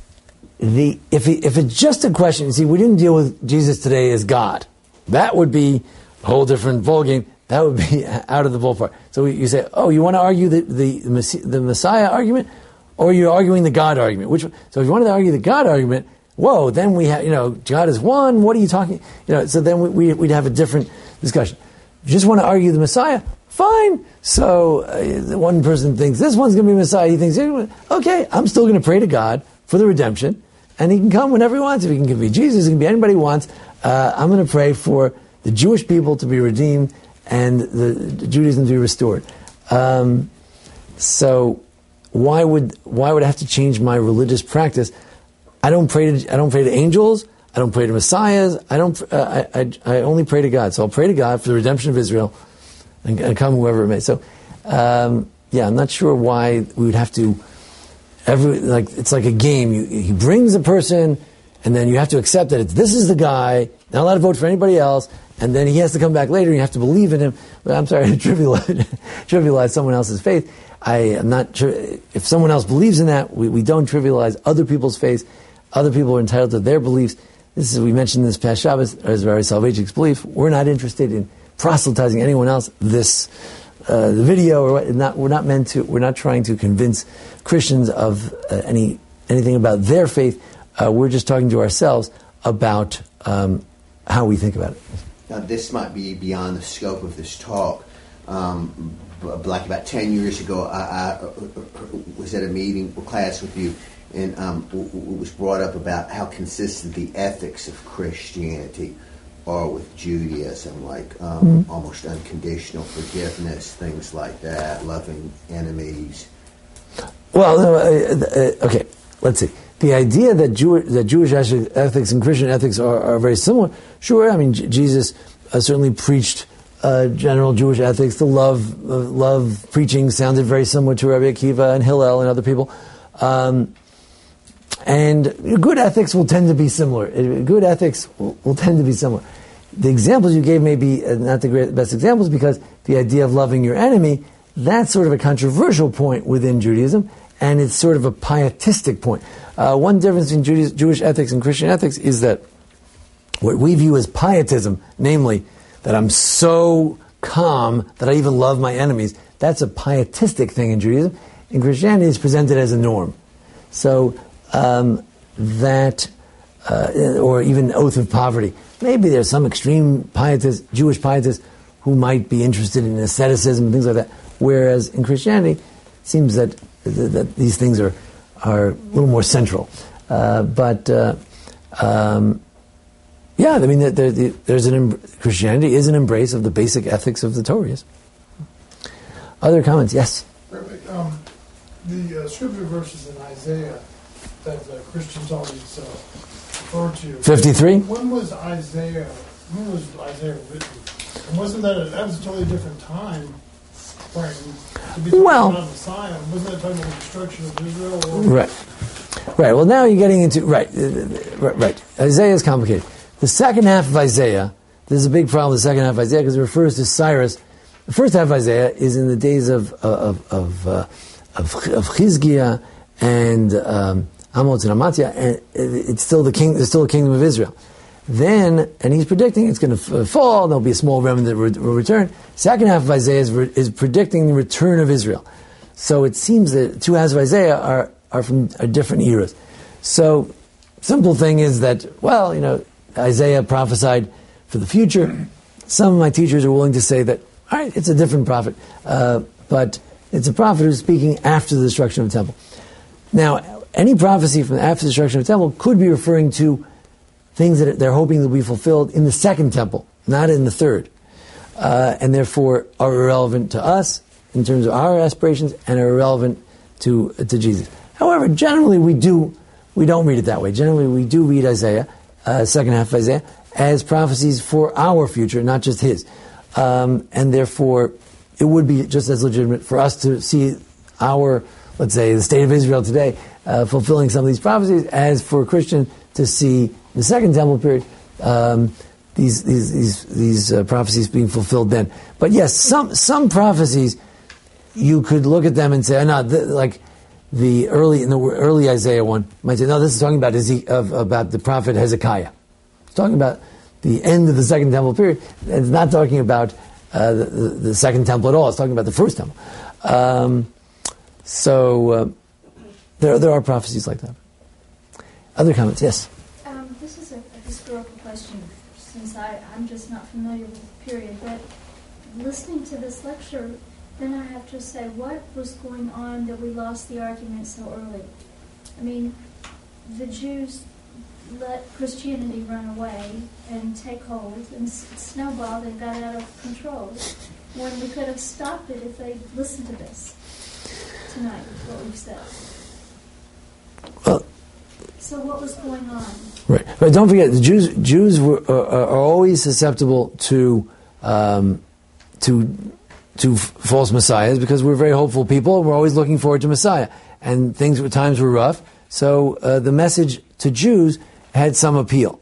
S1: the if he, if it's just a question. You see, we didn't deal with Jesus today as God. That would be a whole different ballgame. That would be out of the ballpark. So you say, oh, you want to argue the the, the Messiah argument? Or you're arguing the God argument. Which so if you wanted to argue the God argument, whoa, then we have, you know, God is one. What are you talking? You know, so then we, we, we'd have a different discussion. If you just want to argue the Messiah, fine. So uh, one person thinks this one's going to be Messiah. He thinks, okay, I'm still going to pray to God for the redemption, and he can come whenever he wants. If he can be Jesus, he can be anybody he wants. Uh, I'm going to pray for the Jewish people to be redeemed and the, the Judaism to be restored. Um, so. Why would why would I have to change my religious practice? I don't pray to I don't pray to angels. I don't pray to messiahs. I don't. Uh, I, I I only pray to God. So I'll pray to God for the redemption of Israel, and, and come whoever it may. So, um, yeah, I'm not sure why we would have to. Every like it's like a game. You, he brings a person, and then you have to accept that it's, this is the guy. Not allowed to vote for anybody else. And then he has to come back later, and you have to believe in him. But I'm sorry to trivialize, trivialize someone else's faith. I am not sure if someone else believes in that. We, we don't trivialize other people's faith. Other people are entitled to their beliefs. This is we mentioned this past Shabbos as very Soloveitchik's belief. We're not interested in proselytizing anyone else. This uh, the video or what, not we're not meant to. We're not trying to convince Christians of uh, any anything about their faith. Uh, we're just talking to ourselves about um, how we think about it.
S3: Now, this might be beyond the scope of this talk. Um, but like about ten years ago, I, I was at a meeting or class with you, and um, it was brought up about how consistent the ethics of Christianity are with Judaism, like um, mm-hmm. almost unconditional forgiveness, things like that, loving enemies.
S1: Well, uh, uh, okay, let's see. The idea that, Jew- that Jewish ethics and Christian ethics are, are very similar, sure. I mean, J- Jesus uh, certainly preached uh, general Jewish ethics. The love, uh, love preaching sounded very similar to Rabbi Akiva and Hillel and other people. Um, and good ethics will tend to be similar. Good ethics will, will tend to be similar. The examples you gave may be not the great, best examples, because the idea of loving your enemy, that's sort of a controversial point within Judaism, and it's sort of a pietistic point. Uh, one difference in Judaism, Jewish ethics and Christian ethics is that what we view as pietism, namely that I'm so calm that I even love my enemies, that's a pietistic thing in Judaism. In Christianity, it's presented as a norm. So um, that, uh, or even oath of poverty. Maybe there's some extreme pietists, Jewish pietists, who might be interested in asceticism and things like that. Whereas in Christianity, it seems that that these things are are a little more central. Uh, but uh, um, yeah, I mean, there, there, there's an Christianity is an embrace of the basic ethics of the Torah. Yes. Other comments? Yes.
S13: Rabbi, um, the uh, scripture verses in Isaiah that uh, Christians always uh, refer to.
S1: fifty-three.
S13: When was Isaiah? When was Isaiah written? And wasn't that a, that was a totally different time frame to be talking
S1: well,
S13: about Messiah? Wasn't that talking about the destruction of Israel? Or?
S1: Right. Right. Well, now you're getting into right. Right. Right. Isaiah is complicated. The second half of Isaiah, there's a big problem with the second half of Isaiah because it refers to Cyrus. The first half of Isaiah is in the days of of of uh, of, of Chizkiah and um, Amos and Amaziah, and it's still the king. There's still a kingdom of Israel. Then, and he's predicting it's going to fall. There'll be a small remnant that will return. Second half of Isaiah is, re, is predicting the return of Israel. So it seems that two halves of Isaiah are are from are different eras. So, simple thing is that, well, you know, Isaiah prophesied for the future. Some of my teachers are willing to say that, all right, it's a different prophet, uh, but it's a prophet who's speaking after the destruction of the temple. Now, any prophecy from after the destruction of the temple could be referring to things that they're hoping will be fulfilled in the second temple, not in the third, uh, and therefore are irrelevant to us in terms of our aspirations and are irrelevant to to Jesus. However, generally we do we don't read it that way. Generally, we do read Isaiah, uh, second half of Isaiah, as prophecies for our future, not just his. Um, and therefore, it would be just as legitimate for us to see our, let's say, the state of Israel today, uh, fulfilling some of these prophecies, as for a Christian to see the Second Temple period, um, these these these, these uh, prophecies being fulfilled then. But yes, some some prophecies, you could look at them and say, oh, no, th- like the early in the early Isaiah one might say, no, this is talking about Eze- of, about the prophet Hezekiah. It's talking about the end of the Second Temple period. It's not talking about uh, the, the, the Second Temple at all. It's talking about the First Temple. Um, so uh, there there are prophecies like that. Other comments? Yes.
S14: Um, this is a, a historical question, since I, I'm just not familiar with the period. But listening to this lecture, then I have to say, what was going on that we lost the argument so early? I mean, the Jews let Christianity run away and take hold and snowballed and got out of control, when we could have stopped it if they listened to this tonight, what we've said.
S1: Well,
S14: so what was going on?
S1: Right, but don't forget, the Jews Jews were, uh, are always susceptible to um, to to f- false messiahs, because we're very hopeful people. We're always looking forward to Messiah, and things times were rough. So uh, the message to Jews had some appeal.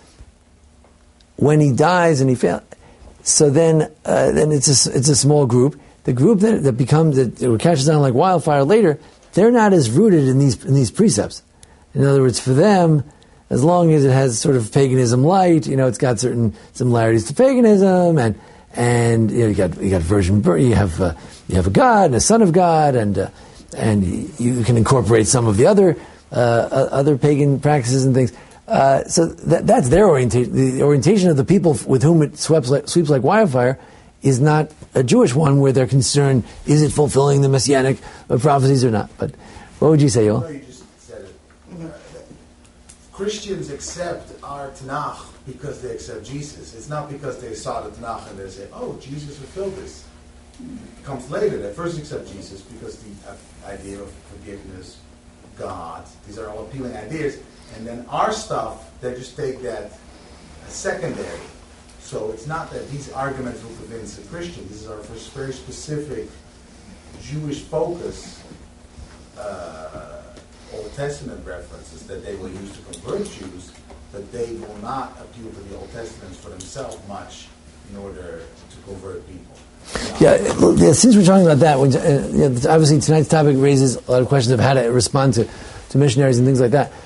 S1: When he dies and he fails, so then uh, then it's a, it's a small group. The group that, that becomes that, that catches on like wildfire later, they're not as rooted in these in these precepts. In other words, for them, as long as it has sort of paganism light, you know, it's got certain similarities to paganism, and and you know, you got you got virgin birth, you have uh, you have a God and a son of God, and uh, and you can incorporate some of the other uh, other pagan practices and things. Uh, so that, that's their orientation. The orientation of the people with whom it sweeps like, sweeps like wildfire is not a Jewish one, where they're concerned, is it fulfilling the messianic prophecies or not? But what would you say, Yoel?
S4: No, you just said it. Uh, Christians accept our Tanakh because they accept Jesus. It's not because they saw the Tanakh and they say, oh, Jesus fulfilled this. It comes later. They first accept Jesus because the uh, idea of forgiveness, God, these are all appealing ideas. And then our stuff, they just take that as secondary. So it's not that these arguments will convince a Christian. These are for very specific Jewish focus uh, Old Testament references that they will use to convert Jews, but they will not appeal to the Old Testaments for themselves much in order to convert people.
S1: Yeah, yeah, since we're talking about that, when, uh, yeah, obviously tonight's topic raises a lot of questions of how to respond to, to missionaries and things like that.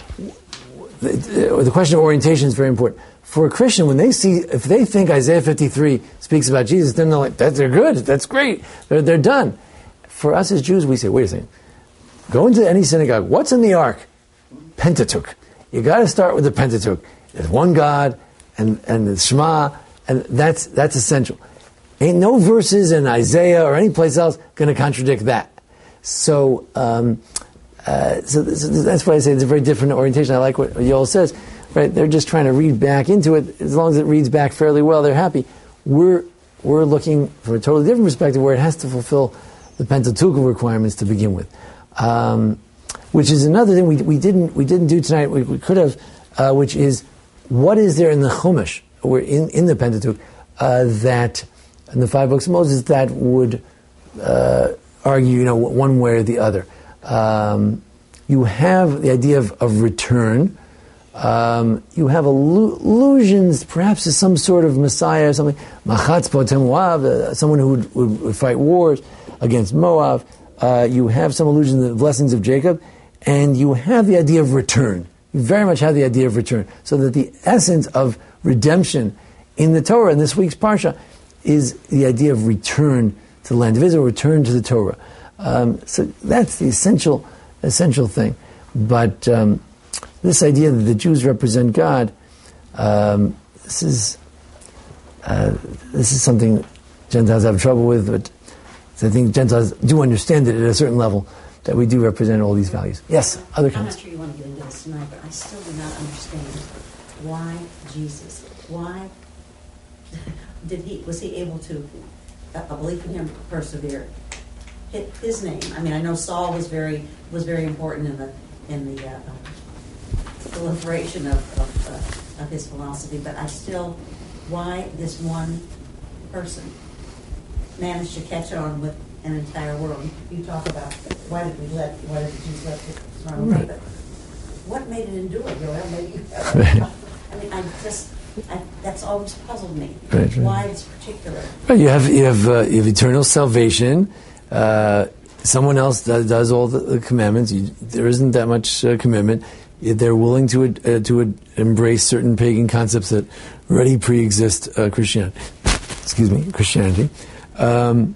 S1: The, the question of orientation is very important. For a Christian, when they see, if they think Isaiah fifty-three speaks about Jesus, then they're like, that, they're good, that's great, they're, they're done. For us as Jews, we say, wait a second, go into any synagogue, what's in the ark? Pentateuch. You got to start with the Pentateuch. There's one God, and, and the Shema, and that's, that's essential. Ain't no verses in Isaiah or any place else going to contradict that. So, um, uh, so, so that's why I say it's a very different orientation. I like what Yoel says. Right? They're just trying to read back into it. As long as it reads back fairly well, they're happy. We're we're looking from a totally different perspective, where it has to fulfill the Pentateuch requirements to begin with, um, which is another thing we we didn't we didn't do tonight. We, we could have, uh, which is what is there in the Chumash or in in the Pentateuch uh, that in the five books of Moses that would uh, argue, you know, one way or the other. Um, you have the idea of, of return. Um, you have allu- allusions, perhaps, to some sort of Messiah or something. Machatz potem Moav, uh, someone who would, would, would fight wars against Moab. Uh, you have some allusion to the blessings of Jacob, and you have the idea of return. You very much have the idea of return. So that the essence of redemption in the Torah, in this week's Parsha, is the idea of return to the land of Israel, return to the Torah. Um, so that's the essential, essential thing. But um, this idea that the Jews represent God, um, this is uh, this is something Gentiles have trouble with, but I think Gentiles do understand it at a certain level, that we do represent all these values. Yes, other comments?
S10: I'm not sure you want to get into this tonight, but I still do not understand why Jesus, why did he, was he able to, a belief in him persevere? Hit his name. I mean, I know Saul was very was very important in the in the uh, proliferation of of, uh, of his philosophy, but I still, why this one person managed to catch on with an entire world? You talk about why did we let why did the Jews let the throne right. But what made it endure? Joel, maybe. I mean, I just. I, that's always puzzled me. Right, right. Why this particular?
S1: Right, you have you have uh, you have eternal salvation. Uh, someone else does, does all the, the commandments. You, there isn't that much uh, commitment. They're willing to uh, to uh, embrace certain pagan concepts that already pre-exist uh, Christianity. Excuse me, Christianity. Um,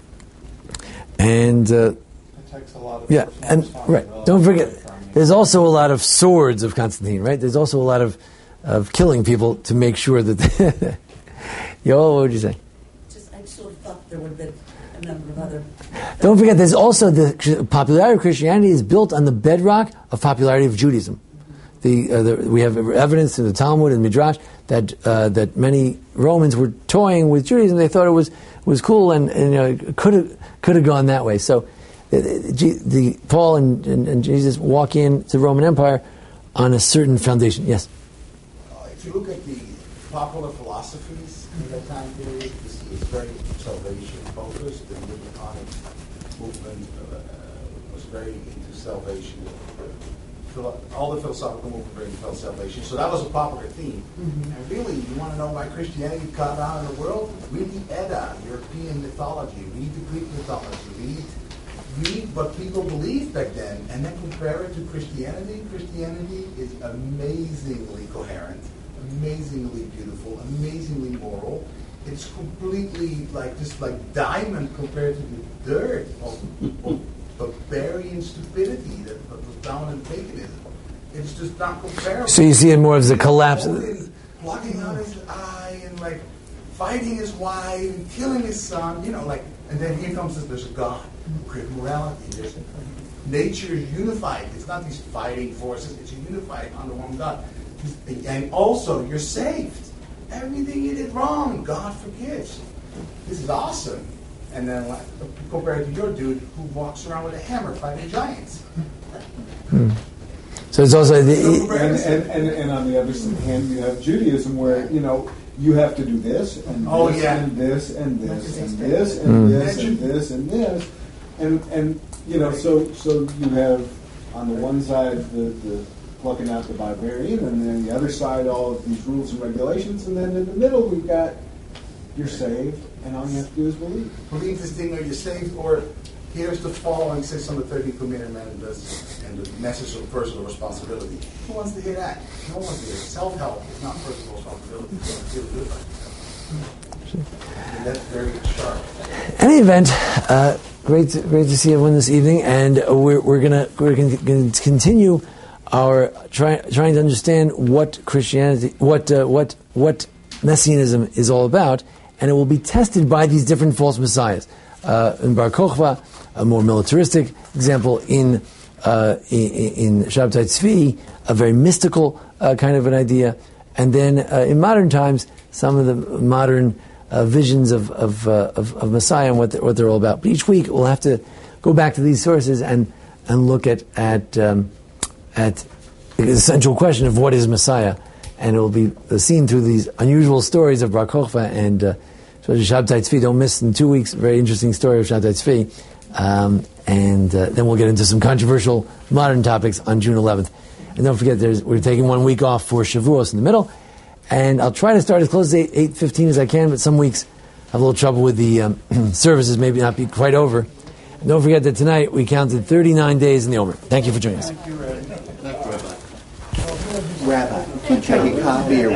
S1: and uh,
S5: it takes a lot of
S1: yeah, and right. Don't forget, there's also a lot of swords of Constantine. Right. There's also a lot of of killing people to make sure that. Yo, what would you say?
S10: Just, I sort of thought there would have been a number of other.
S1: Don't forget, there's also the popularity of Christianity is built on the bedrock of popularity of Judaism. The, uh, the we have evidence in the Talmud and Midrash that uh, that many Romans were toying with Judaism. They thought it was was cool and, and you know, could have could have gone that way. So, the, the, the Paul and, and, and Jesus walk into the Roman Empire on a certain foundation. Yes.
S4: If you look at the popular philosophies in that time period, this was very salvation focused. The Neoplatonic movement uh, was very into salvation. All the philosophical movement very into salvation. So that was a popular theme. Mm-hmm. And really, you want to know why Christianity caught on in the world? Read the Edda, European mythology. Read the Greek mythology. Read, read what people believed back then, and then compare it to Christianity. Christianity is amazingly coherent, amazingly beautiful, amazingly moral. It's completely like just like diamond compared to the dirt of, of barbarian stupidity that was found in paganism. It's just not comparable.
S1: So you see it more as a collapse.
S4: Plucking out his eye and like fighting his wife and killing his son, you know, like, and then here comes this, there's a God, great morality, there's nature is unified. It's not these fighting forces, it's unified under one God. And also, you're saved. Everything you did wrong, God forgives. This is awesome. And then, like, compared to your dude who walks around with a hammer fighting giants.
S1: Hmm. So it's also the
S12: and, and, and, and on the other hand, you have Judaism, where you know you have to do this and
S4: oh,
S12: this
S4: yeah.
S12: and this and this and this and
S1: mm.
S12: this and this and this and and you know so so you have on the one side, the, the plucking out the barbarian, and then the other side, all of these rules and regulations, and then in the middle, we've got you're saved, and all you have to do is believe.
S4: Believe this thing, or you're saved, or here's the following six hundred thirty commandments and the, and the message of personal responsibility. Who wants to hear that? No one wants to hear it. Self-help is not personal responsibility. You don't feel good about yourself. And that's very sharp.
S1: In any event, uh, great, to, great to see everyone this evening, and we're, we're gonna we're gonna continue our try, trying to understand what Christianity, what uh, what what Messianism is all about, and it will be tested by these different false messiahs. Uh, in Bar Kokhba, a more militaristic example; in uh, in, in Shabtai Tzvi, a very mystical uh, kind of an idea, and then uh, in modern times, some of the modern uh, visions of of, uh, of of Messiah and what they're, what they're all about. But each week, we'll have to go back to these sources and and look at at um, at the essential question of what is Messiah. And it will be seen through these unusual stories of Bar Kokhba and uh, especially Shabtai Tzvi. Don't miss in two weeks, a very interesting story of Shabtai Tzvi. Um, and uh, then we'll get into some controversial modern topics on June eleventh. And don't forget, there's, we're taking one week off for Shavuos in the middle. And I'll try to start as close to eight fifteen as I can, but some weeks I have a little trouble with the um, services, maybe not be quite over. And don't forget that tonight we counted thirty-nine days in the Omer. Thank you for joining us.
S3: Rabbi, can you take a copy or